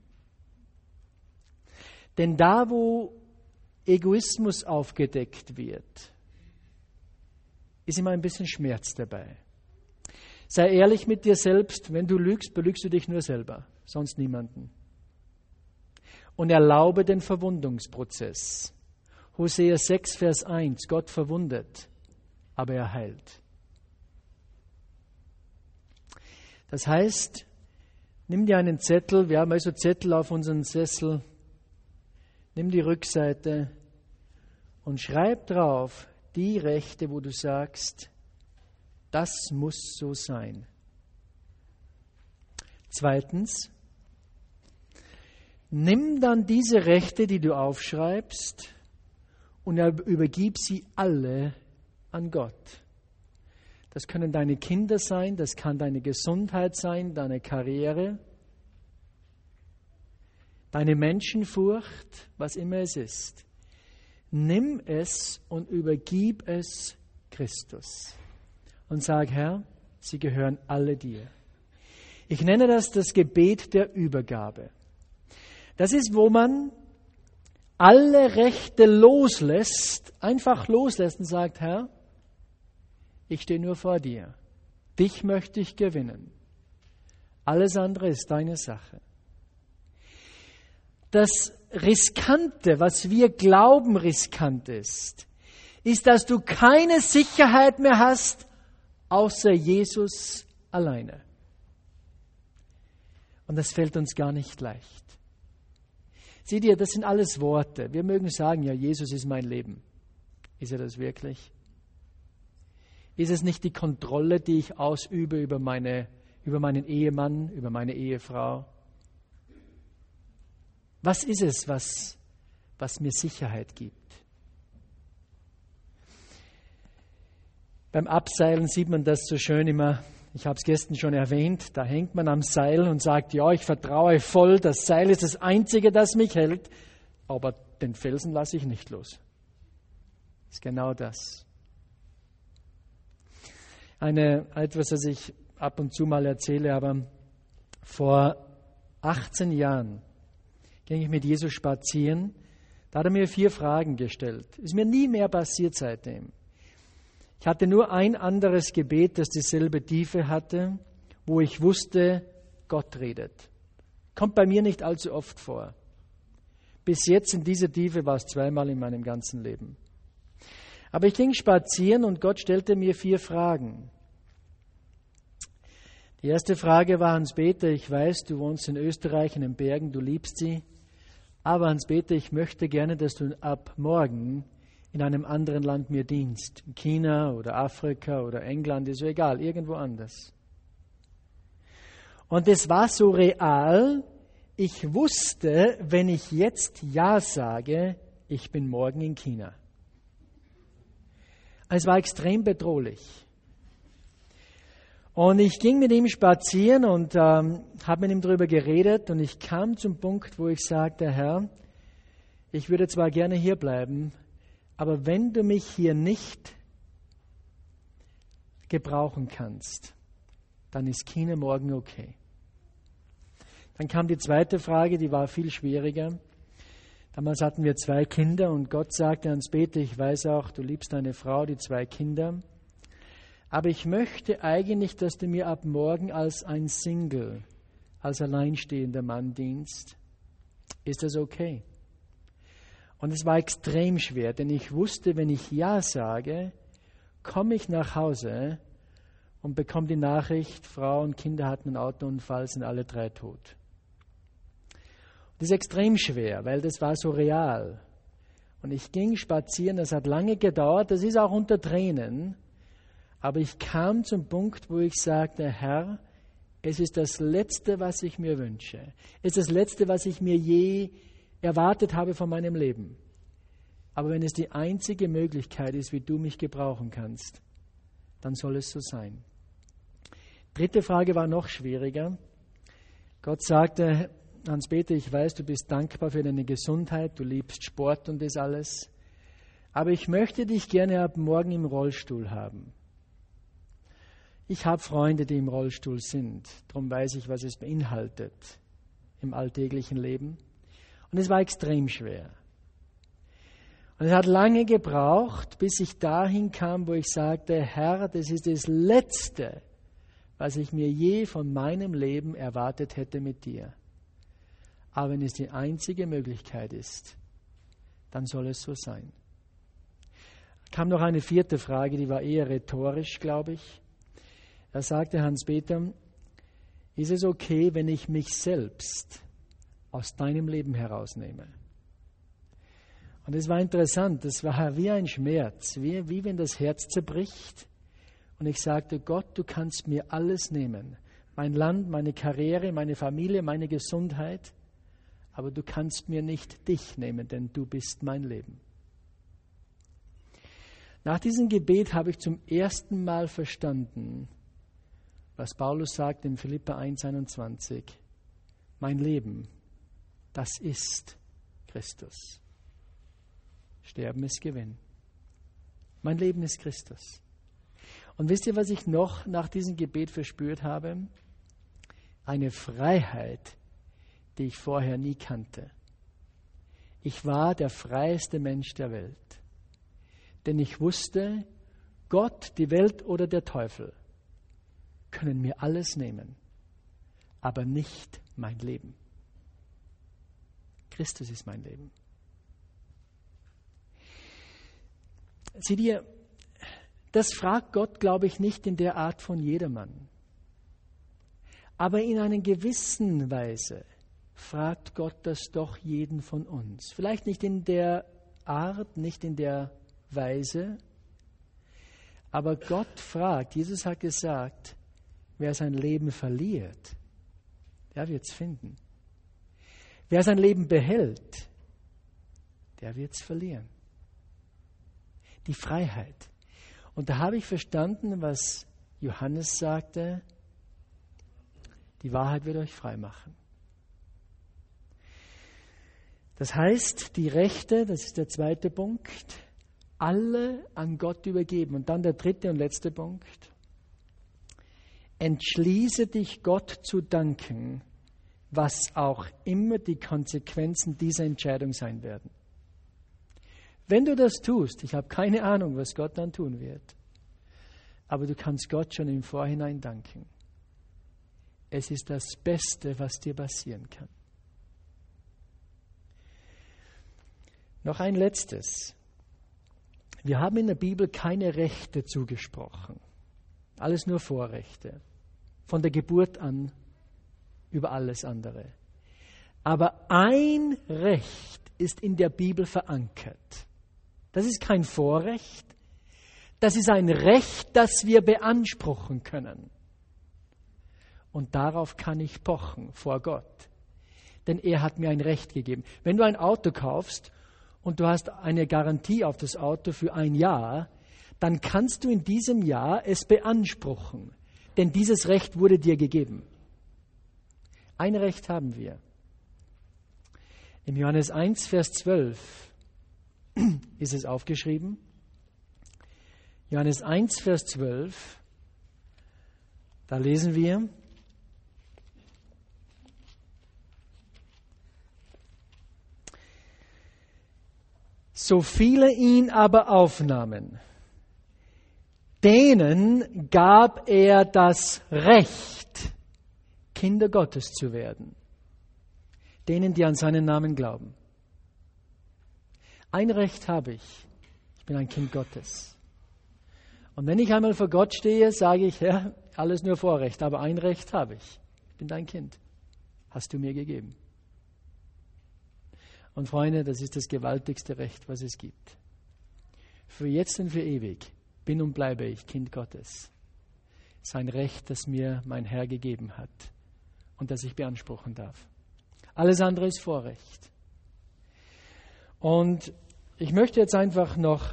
Denn da, wo Egoismus aufgedeckt wird, ist immer ein bisschen Schmerz dabei. Sei ehrlich mit dir selbst. Wenn du lügst, belügst du dich nur selber, sonst niemanden. Und erlaube den Verwundungsprozess. Hosea 6, Vers 1, Gott verwundet, aber er heilt. Das heißt, nimm dir einen Zettel, wir haben also Zettel auf unseren Sessel, nimm die Rückseite und schreib drauf die Rechte, wo du sagst, das muss so sein. Zweitens, nimm dann diese Rechte, die du aufschreibst, und übergib sie alle an Gott. Das können deine Kinder sein, das kann deine Gesundheit sein, deine Karriere, deine Menschenfurcht, was immer es ist. Nimm es und übergib es Christus. Und sag, Herr, sie gehören alle dir. Ich nenne das Gebet der Übergabe. Das ist, wo man alle Rechte loslässt, einfach loslässt und sagt, Herr, ich stehe nur vor dir. Dich möchte ich gewinnen. Alles andere ist deine Sache. Das Riskante, was wir glauben riskant ist, dass du keine Sicherheit mehr hast, außer Jesus alleine. Und das fällt uns gar nicht leicht. Seht ihr, das sind alles Worte. Wir mögen sagen, ja, Jesus ist mein Leben. Ist er das wirklich? Ist es nicht die Kontrolle, die ich ausübe über meinen Ehemann, über meine Ehefrau? Was ist es, was mir Sicherheit gibt? Beim Abseilen sieht man das so schön immer. Ich habe es gestern schon erwähnt, da hängt man am Seil und sagt, ja, ich vertraue voll, das Seil ist das Einzige, das mich hält, aber den Felsen lasse ich nicht los. Das ist genau das. Etwas, das ich ab und zu mal erzähle, aber vor 18 Jahren ging ich mit Jesus spazieren, da hat er mir 4 Fragen gestellt. Ist mir nie mehr passiert seitdem. Ich hatte nur ein anderes Gebet, das dieselbe Tiefe hatte, wo ich wusste, Gott redet. Kommt bei mir nicht allzu oft vor. Bis jetzt in dieser Tiefe war es 2-mal in meinem ganzen Leben. Aber ich ging spazieren und Gott stellte mir 4 Fragen. Die erste Frage war, Hans-Peter, ich weiß, du wohnst in Österreich, in den Bergen, du liebst sie. Aber Hans-Peter, ich möchte gerne, dass du ab morgen in einem anderen Land mir dienst. In China oder Afrika oder England, ist so egal, irgendwo anders. Und es war so real, ich wusste, wenn ich jetzt Ja sage, ich bin morgen in China. Es war extrem bedrohlich. Und ich ging mit ihm spazieren und habe mit ihm darüber geredet und ich kam zum Punkt, wo ich sagte, Herr, ich würde zwar gerne hier bleiben, aber wenn du mich hier nicht gebrauchen kannst, dann ist China morgen okay. Dann kam die zweite Frage, die war viel schwieriger. Damals hatten wir 2 Kinder und Gott sagte, Hans-Peter, ich weiß auch, du liebst deine Frau, die 2 Kinder, aber ich möchte eigentlich, dass du mir ab morgen als ein Single, als alleinstehender Mann dienst. Ist das okay? Und es war extrem schwer, denn ich wusste, wenn ich Ja sage, komme ich nach Hause und bekomme die Nachricht, Frau und Kinder hatten einen Autounfall, sind alle 3 tot. Das ist extrem schwer, weil das war so real. Und ich ging spazieren, das hat lange gedauert, das ist auch unter Tränen, aber ich kam zum Punkt, wo ich sagte, Herr, es ist das Letzte, was ich mir wünsche. Es ist das Letzte, was ich mir je erwartet habe von meinem Leben. Aber wenn es die einzige Möglichkeit ist, wie du mich gebrauchen kannst, dann soll es so sein. 3. Frage war noch schwieriger. Gott sagte, Hans-Peter, ich weiß, du bist dankbar für deine Gesundheit, du liebst Sport und das alles, aber ich möchte dich gerne ab morgen im Rollstuhl haben. Ich habe Freunde, die im Rollstuhl sind, darum weiß ich, was es beinhaltet im alltäglichen Leben. Und es war extrem schwer. Und es hat lange gebraucht, bis ich dahin kam, wo ich sagte, Herr, das ist das Letzte, was ich mir je von meinem Leben erwartet hätte mit dir. Aber wenn es die einzige Möglichkeit ist, dann soll es so sein. Kam noch eine 4. Frage, die war eher rhetorisch, glaube ich. Da sagte Hans-Peter, ist es okay, wenn ich mich selbst aus deinem Leben herausnehme? Und es war interessant, das war wie ein Schmerz, wie wenn das Herz zerbricht. Und ich sagte, Gott, du kannst mir alles nehmen. Mein Land, meine Karriere, meine Familie, meine Gesundheit. Aber du kannst mir nicht dich nehmen, denn du bist mein Leben. Nach diesem Gebet habe ich zum ersten Mal verstanden, was Paulus sagt in Philipper 1,21. Mein Leben, das ist Christus. Sterben ist Gewinn. Mein Leben ist Christus. Und wisst ihr, was ich noch nach diesem Gebet verspürt habe? Eine Freiheit, die ich vorher nie kannte. Ich war der freieste Mensch der Welt. Denn ich wusste, Gott, die Welt oder der Teufel können mir alles nehmen, aber nicht mein Leben. Christus ist mein Leben. Seht ihr, das fragt Gott, glaube ich, nicht in der Art von jedermann. Aber in einer gewissen Weise fragt Gott das doch jeden von uns. Vielleicht nicht in der Art, nicht in der Weise, aber Gott fragt, Jesus hat gesagt, wer sein Leben verliert, der wird es finden. Wer sein Leben behält, der wird es verlieren. Die Freiheit. Und da habe ich verstanden, was Johannes sagte, die Wahrheit wird euch frei machen. Das heißt, die Rechte, das ist der 2. Punkt, alle an Gott übergeben. Und dann der 3. und letzte Punkt. Entschließe dich, Gott zu danken, was auch immer die Konsequenzen dieser Entscheidung sein werden. Wenn du das tust, ich habe keine Ahnung, was Gott dann tun wird, aber du kannst Gott schon im Vorhinein danken. Es ist das Beste, was dir passieren kann. Noch ein letztes. Wir haben in der Bibel keine Rechte zugesprochen. Alles nur Vorrechte. Von der Geburt an über alles andere. Aber ein Recht ist in der Bibel verankert. Das ist kein Vorrecht. Das ist ein Recht, das wir beanspruchen können. Und darauf kann ich pochen vor Gott. Denn er hat mir ein Recht gegeben. Wenn du ein Auto kaufst und du hast eine Garantie auf das Auto für ein Jahr, dann kannst du in diesem Jahr es beanspruchen. denn dieses Recht wurde dir gegeben. Ein Recht haben wir. Im Johannes 1, Vers 12 ist es aufgeschrieben. Johannes 1, Vers 12, da lesen wir: So viele ihn aber aufnahmen, denen gab er das Recht, Kinder Gottes zu werden. Denen, die an seinen Namen glauben. Ein Recht habe ich. Ich bin ein Kind Gottes. Und wenn ich einmal vor Gott stehe, sage ich, ja, alles nur Vorrecht, aber ein Recht habe ich. Ich bin dein Kind. Hast du mir gegeben. Und Freunde, das ist das gewaltigste Recht, was es gibt. Für jetzt und für ewig bin und bleibe ich Kind Gottes. Es ist ein Recht, das mir mein Herr gegeben hat und das ich beanspruchen darf. Alles andere ist Vorrecht. Und ich möchte jetzt einfach noch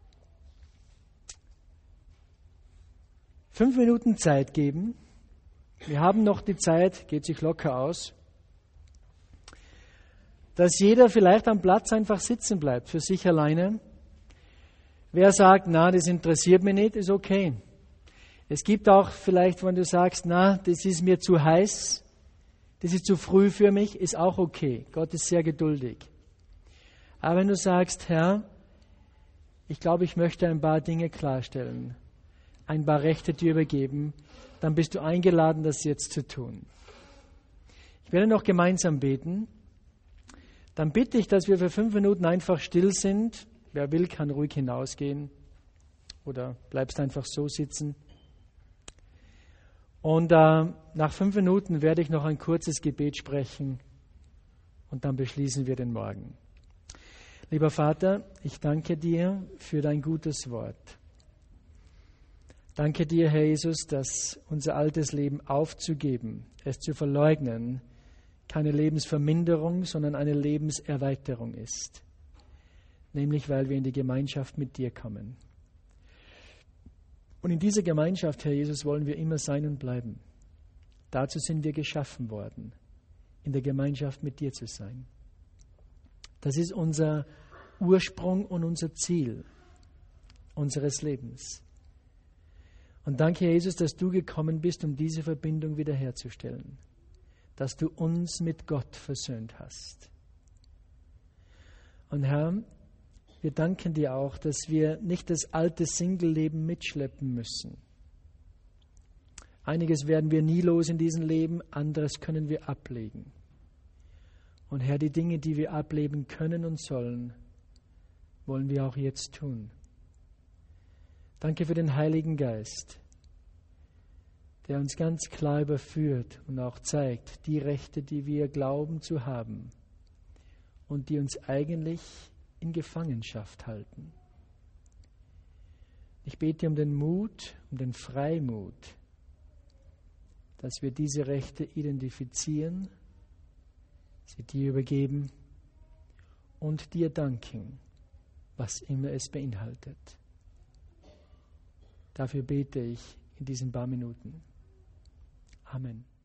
5 Minuten Zeit geben. Wir haben noch die Zeit, geht sich locker aus, dass jeder vielleicht am Platz einfach sitzen bleibt, für sich alleine. Wer sagt, na, das interessiert mich nicht, ist okay. Es gibt auch vielleicht, wenn du sagst, na, das ist mir zu heiß, das ist zu früh für mich, ist auch okay. Gott ist sehr geduldig. Aber wenn du sagst, Herr, ich glaube, ich möchte ein paar Dinge klarstellen, ein paar Rechte dir übergeben, dann bist du eingeladen, das jetzt zu tun. Ich werde noch gemeinsam beten. Dann bitte ich, dass wir für 5 Minuten einfach still sind. Wer will, kann ruhig hinausgehen oder bleibst einfach so sitzen. Und nach 5 Minuten werde ich noch ein kurzes Gebet sprechen und dann beschließen wir den Morgen. Lieber Vater, ich danke dir für dein gutes Wort. Danke dir, Herr Jesus, dass unser altes Leben aufzugeben, es zu verleugnen, keine Lebensverminderung, sondern eine Lebenserweiterung ist. Nämlich, weil wir in die Gemeinschaft mit dir kommen. Und in dieser Gemeinschaft, Herr Jesus, wollen wir immer sein und bleiben. Dazu sind wir geschaffen worden, in der Gemeinschaft mit dir zu sein. Das ist unser Ursprung und unser Ziel unseres Lebens. Und danke, Herr Jesus, dass du gekommen bist, um diese Verbindung wiederherzustellen. Dass du uns mit Gott versöhnt hast. Und Herr, wir danken dir auch, dass wir nicht das alte Single-Leben mitschleppen müssen. Einiges werden wir nie los in diesem Leben, anderes können wir ablegen. Und Herr, die Dinge, die wir ablegen können und sollen, wollen wir auch jetzt tun. Danke für den Heiligen Geist, der uns ganz klar überführt und auch zeigt, die Rechte, die wir glauben zu haben und die uns eigentlich in Gefangenschaft halten. Ich bete um den Mut, um den Freimut, dass wir diese Rechte identifizieren, sie dir übergeben und dir danken, was immer es beinhaltet. Dafür bete ich in diesen paar Minuten. Amen.